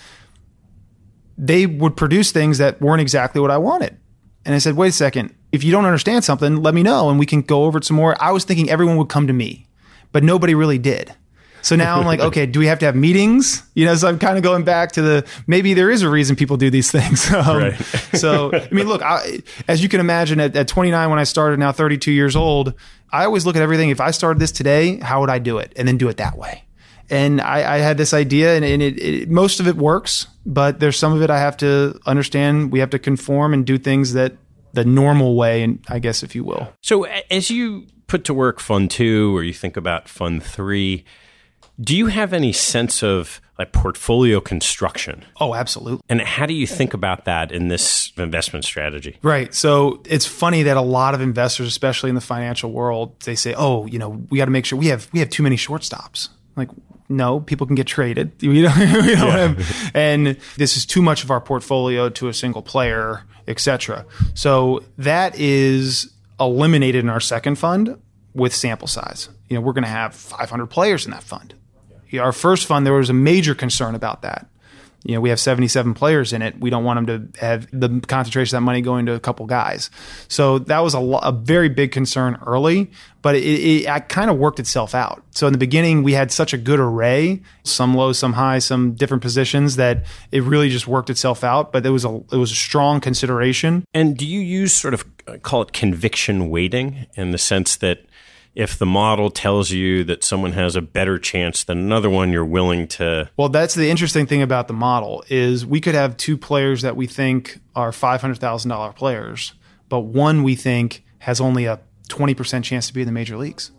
they would produce things that weren't exactly what I wanted. And I said, wait a second. If you don't understand something, let me know and we can go over it some more. I was thinking everyone would come to me, but nobody really did. So now I'm like, okay, do we have to have meetings? You know, so I'm kind of going back to the, maybe there is a reason people do these things. Um,
right.
So, I mean, look, I, as you can imagine at, at twenty-nine, when I started, now thirty-two years old, I always look at everything. If I started this today, how would I do it? And then do it that way. And I, I had this idea and, and it, it, most of it works, but there's some of it I have to understand. We have to conform and do things that the normal way, and I guess, if you will.
So as you put to work Fund Two, or you think about Fund Three, do you have any sense of like portfolio construction?
Oh, absolutely.
And how do you think about that in this investment strategy?
Right. So it's funny that a lot of investors, especially in the financial world, they say, "Oh, you know, we got to make sure we have we have too many shortstops." Like, no, people can get traded. We don't, we don't yeah. have, and this is too much of our portfolio to a single player, et cetera. So that is eliminated in our second fund with sample size. You know, we're going to have five hundred players in that fund. Our first fund, there was a major concern about that. You know, we have seventy-seven players in it. We don't want them to have the concentration of that money going to a couple guys. So that was a, lo- a very big concern early, but it, it, it kind of worked itself out. So in the beginning, we had such a good array, some low, some high, some different positions, that it really just worked itself out. But it was a it was a strong consideration.
And do you use sort of, uh, call it conviction weighting, in the sense that if the model tells you that someone has a better chance than another one, you're willing to...
Well, that's the interesting thing about the model is we could have two players that we think are five hundred thousand dollars players, but one we think has only a twenty percent chance to be in the major leagues,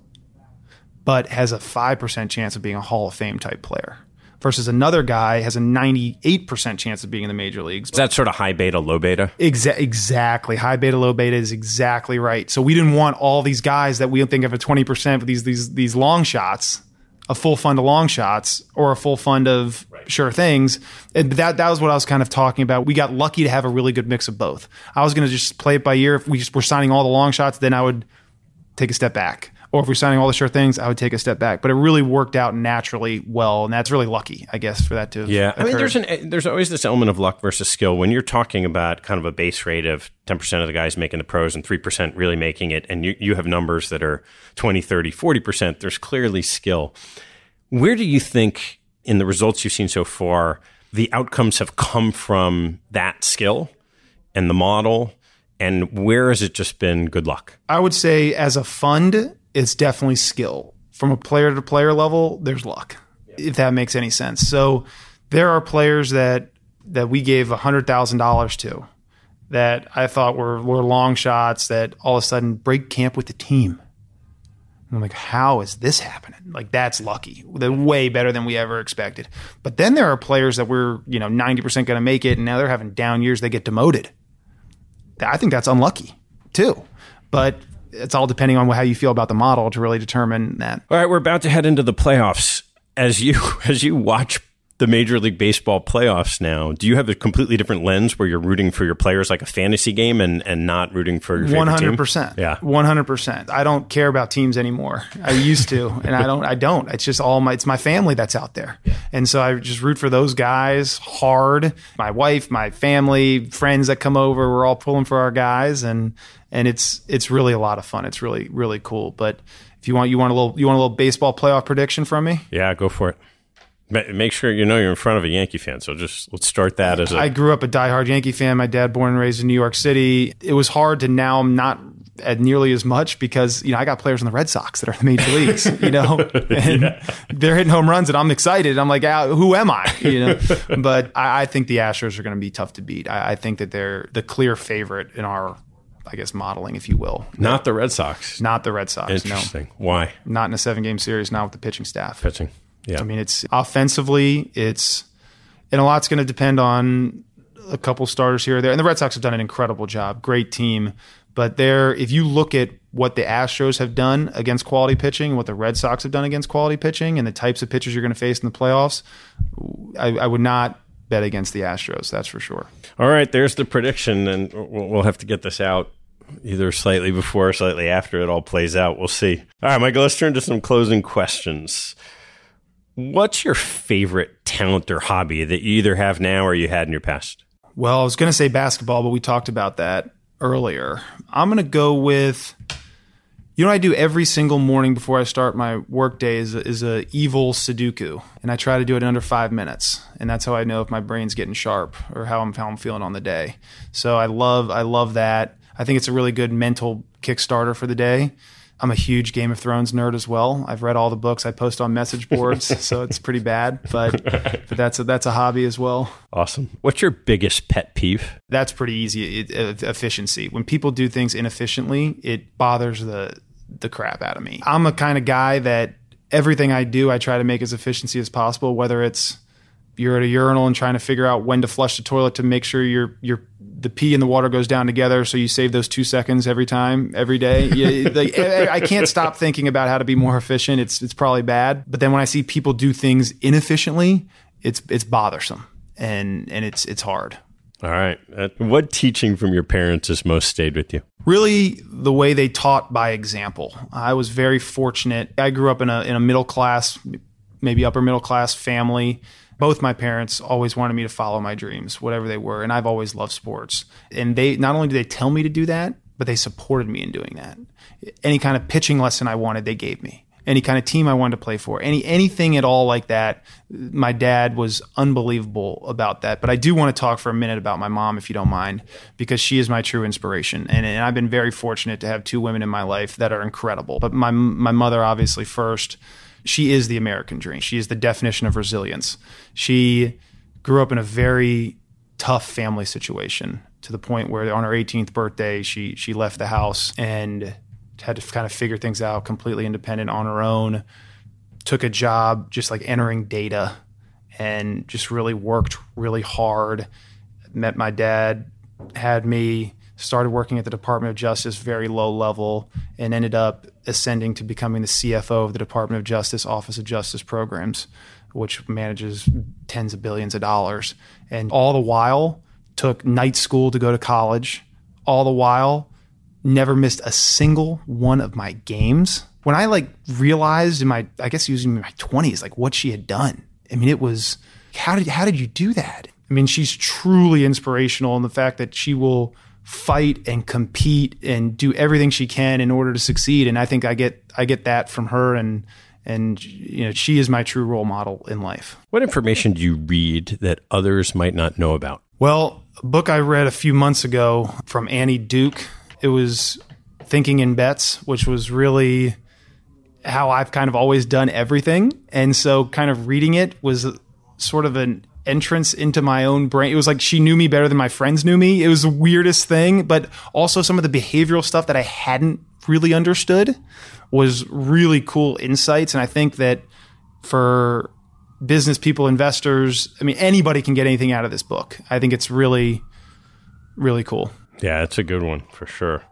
but has a five percent chance of being a Hall of Fame type player. Versus another guy has a ninety-eight percent chance of being in the major leagues.
Is that sort of high beta, low beta?
Exa- exactly. High beta, low beta is exactly right. So we didn't want all these guys that we think of a twenty percent, but these these these long shots, a full fund of long shots or a full fund of right. sure things. And that that was what I was kind of talking about. We got lucky to have a really good mix of both. I was going to just play it by ear. If we just were signing all the long shots, then I would take a step back. Or if we're signing all the sure things, I would take a step back. But it really worked out naturally well, and that's really lucky, I guess, for that to
yeah.
occur.
I mean, there's an there's always this element of luck versus skill when you're talking about kind of a base rate of ten percent of the guys making the pros and three percent really making it, and you, you have numbers that are twenty, thirty, forty percent. There's clearly skill. Where do you think, in the results you've seen so far, the outcomes have come from that skill and the model, and where has it just been good luck?
I would say as a fund, it's definitely skill. From a player to player level, there's luck, yeah. if that makes any sense. So there are players that that we gave one hundred thousand dollars to that I thought were, were long shots that all of a sudden break camp with the team. And I'm like, how is this happening? Like, that's lucky. They're way better than we ever expected. But then there are players that we're, you know, ninety percent going to make it, and now they're having down years. They get demoted. I think that's unlucky too. But it's all depending on how you feel about the model to really determine that.
All right, we're about to head into the playoffs. As you as you watch the Major League Baseball playoffs now, do you have a completely different lens where you're rooting for your players like a fantasy game and, and not rooting for your favorite
one hundred percent.
team? Yeah.
one hundred percent. I don't care about teams anymore. I used to, and I don't I don't. It's just all my it's my family that's out there. Yeah. And so I just root for those guys hard. My wife, my family, friends that come over, we're all pulling for our guys, and and it's it's really a lot of fun. It's really really cool. But if you want you want a little you want a little baseball playoff prediction from me?
Yeah, go for it. Make sure you know you're in front of a Yankee fan. So just let's start that as a...
I grew up a diehard Yankee fan. My dad born and raised in New York City. It was hard to now not at nearly as much because, you know, I got players in the Red Sox that are in the major leagues, you know, and yeah. they're hitting home runs and I'm excited. I'm like, ah, who am I? You know, but I, I think the Astros are going to be tough to beat. I, I think that they're the clear favorite in our, I guess, modeling, if you will.
Not the Red Sox.
Not the Red Sox.
Interesting.
No.
Why?
Not in a seven game series, not with the pitching staff.
Pitching. Yeah.
I mean, it's offensively, it's, and a lot's going to depend on a couple starters here or there. And the Red Sox have done an incredible job. Great team. But there, if you look at what the Astros have done against quality pitching, what the Red Sox have done against quality pitching, and the types of pitchers you're going to face in the playoffs, I, I would not bet against the Astros. That's for sure.
All right. There's the prediction. And we'll have to get this out either slightly before or slightly after it all plays out. We'll see. All right, Michael, let's turn to some closing questions. What's your favorite talent or hobby that you either have now or you had in your past?
Well, I was going to say basketball, but we talked about that earlier. I'm going to go with, you know what I do every single morning before I start my work day is, is a evil Sudoku. And I try to do it in under five minutes. And that's how I know if my brain's getting sharp or how I'm, how I'm feeling on the day. So I love, I love that. I think it's a really good mental kickstarter for the day. I'm a huge Game of Thrones nerd as well. I've read all the books. I post on message boards, so it's pretty bad. But but that's a, that's a hobby as well.
Awesome. What's your biggest pet peeve?
That's pretty easy. It, it, efficiency. When people do things inefficiently, it bothers the the crap out of me. I'm a kind of guy that everything I do, I try to make as efficiency as possible. Whether it's you're at a urinal and trying to figure out when to flush the toilet to make sure you're you're the pee and the water goes down together, so you save those two seconds every time, every day. Yeah, like, I can't stop thinking about how to be more efficient. It's it's probably bad, but then when I see people do things inefficiently, it's it's bothersome and and it's it's hard.
All right, uh, what teaching from your parents has most stayed with you?
Really, the way they taught by example. I was very fortunate. I grew up in a in a middle class, maybe upper middle class family. Both my parents always wanted me to follow my dreams, whatever they were, and I've always loved sports. And they not only did they tell me to do that, but they supported me in doing that. Any kind of pitching lesson I wanted, they gave me. Any kind of team I wanted to play for, any anything at all like that. My dad was unbelievable about that. But I do want to talk for a minute about my mom, if you don't mind, because she is my true inspiration. And, and I've been very fortunate to have two women in my life that are incredible. But my my mother, obviously, first. She is the American dream. She is the definition of resilience. She grew up in a very tough family situation to the point where on her eighteenth birthday, she she left the house and had to kind of figure things out completely independent on her own, took a job just like entering data and just really worked really hard. Met my dad, had me, started working at the Department of Justice, very low level, and ended up ascending to becoming the C F O of the Department of Justice Office of Justice Programs, which manages tens of billions of dollars. And all the while, took night school to go to college. All the while, never missed a single one of my games. When I like realized in my, I guess using my twenties, like what she had done. I mean, it was, how did how did you do that? I mean, she's truly inspirational in the fact that she will fight and compete and do everything she can in order to succeed. And I think I get I get that from her, and and you know, she is my true role model in life.
What information do you read that others might not know about?
Well, a book I read a few months ago from Annie Duke. It was Thinking in Bets, which was really how I've kind of always done everything. And so kind of reading it was sort of an entrance into my own brain. It was like she knew me better than my friends knew me. It was the weirdest thing, but also some of the behavioral stuff that I hadn't really understood was really cool insights. And I think that for business people, investors, I mean, anybody can get anything out of this book. I think it's really, really cool.
Yeah, it's a good one for sure.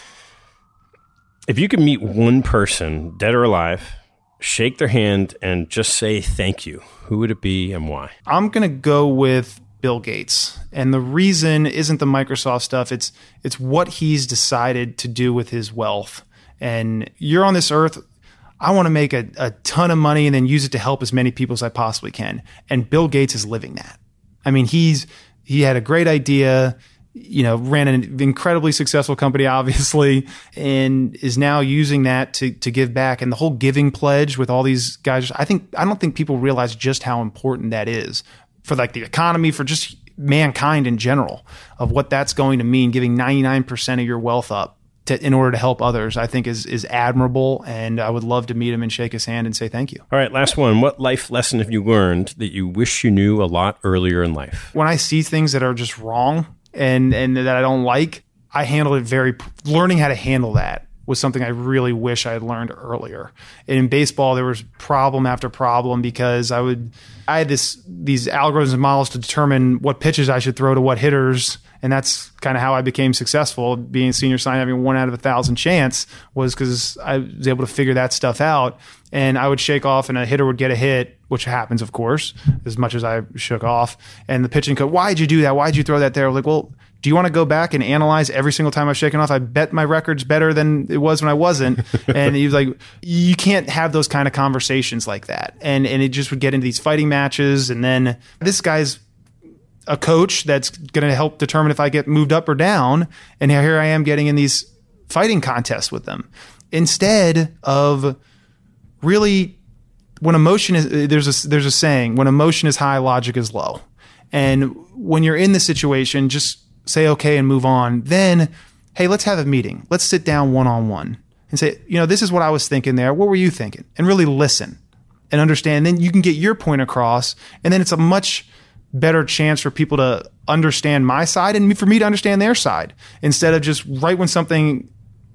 If you could meet one person, dead or alive, shake their hand and just say thank you, who would it be and why?
I'm going to go with Bill Gates. And the reason isn't the Microsoft stuff. It's it's what he's decided to do with his wealth. And you're on this earth, I want to make a, a ton of money and then use it to help as many people as I possibly can. And Bill Gates is living that. I mean, he's he had a great idea, you know, ran an incredibly successful company, obviously, and is now using that to to give back. And the whole giving pledge with all these guys, I think I don't think people realize just how important that is for like the economy, for just mankind in general, of what that's going to mean. Giving ninety-nine percent of your wealth up to, in order to help others, I think is is admirable. And I would love to meet him and shake his hand and say thank you.
All right, last one. What life lesson have you learned that you wish you knew a lot earlier in life?
When I see things that are just wrong and and that I don't like, I handle it very, learning how to handle that was something I really wish I had learned earlier. And in baseball, there was problem after problem because I would, I had this, these algorithms and models to determine what pitches I should throw to what hitters. And that's kind of how I became successful. Being a senior sign, having one out of a thousand chance was because I was able to figure that stuff out. And I would shake off and a hitter would get a hit, which happens, of course, as much as I shook off. And the pitching coach, why'd you do that? Why'd you throw that there? I was like, well, do you want to go back and analyze every single time I've shaken off? I bet my record's better than it was when I wasn't. And he was like, you can't have those kind of conversations like that. And and it just would get into these fighting matches. And then this guy's a coach that's going to help determine if I get moved up or down. And here I am getting in these fighting contests with them. Instead of really, when emotion is, there's a, there's a saying, when emotion is high, logic is low. And when you're in the situation, just say okay and move on. Then, hey, let's have a meeting. Let's sit down one-on-one and say, you know, this is what I was thinking there. What were you thinking? And really listen and understand. Then you can get your point across. And then it's a much better chance for people to understand my side and for me to understand their side, instead of just right when something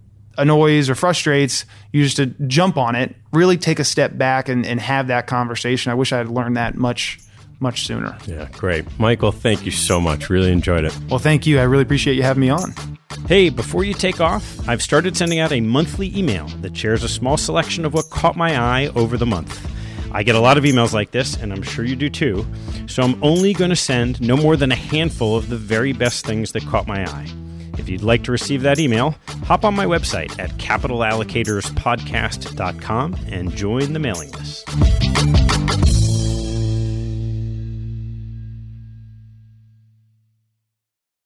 annoys or frustrates you just to jump on it. Really take a step back and, and have that conversation. I wish I had learned that much much sooner.
Yeah, great. Michael, thank you so much. Really enjoyed it.
Well, thank you. I really appreciate you having me on.
Hey, before you take off, I've started sending out a monthly email that shares a small selection of what caught my eye over the month. I get a lot of emails like this, and I'm sure you do too, so I'm only going to send no more than a handful of the very best things that caught my eye. If you'd like to receive that email, hop on my website at capital allocators podcast dot com and join the mailing list.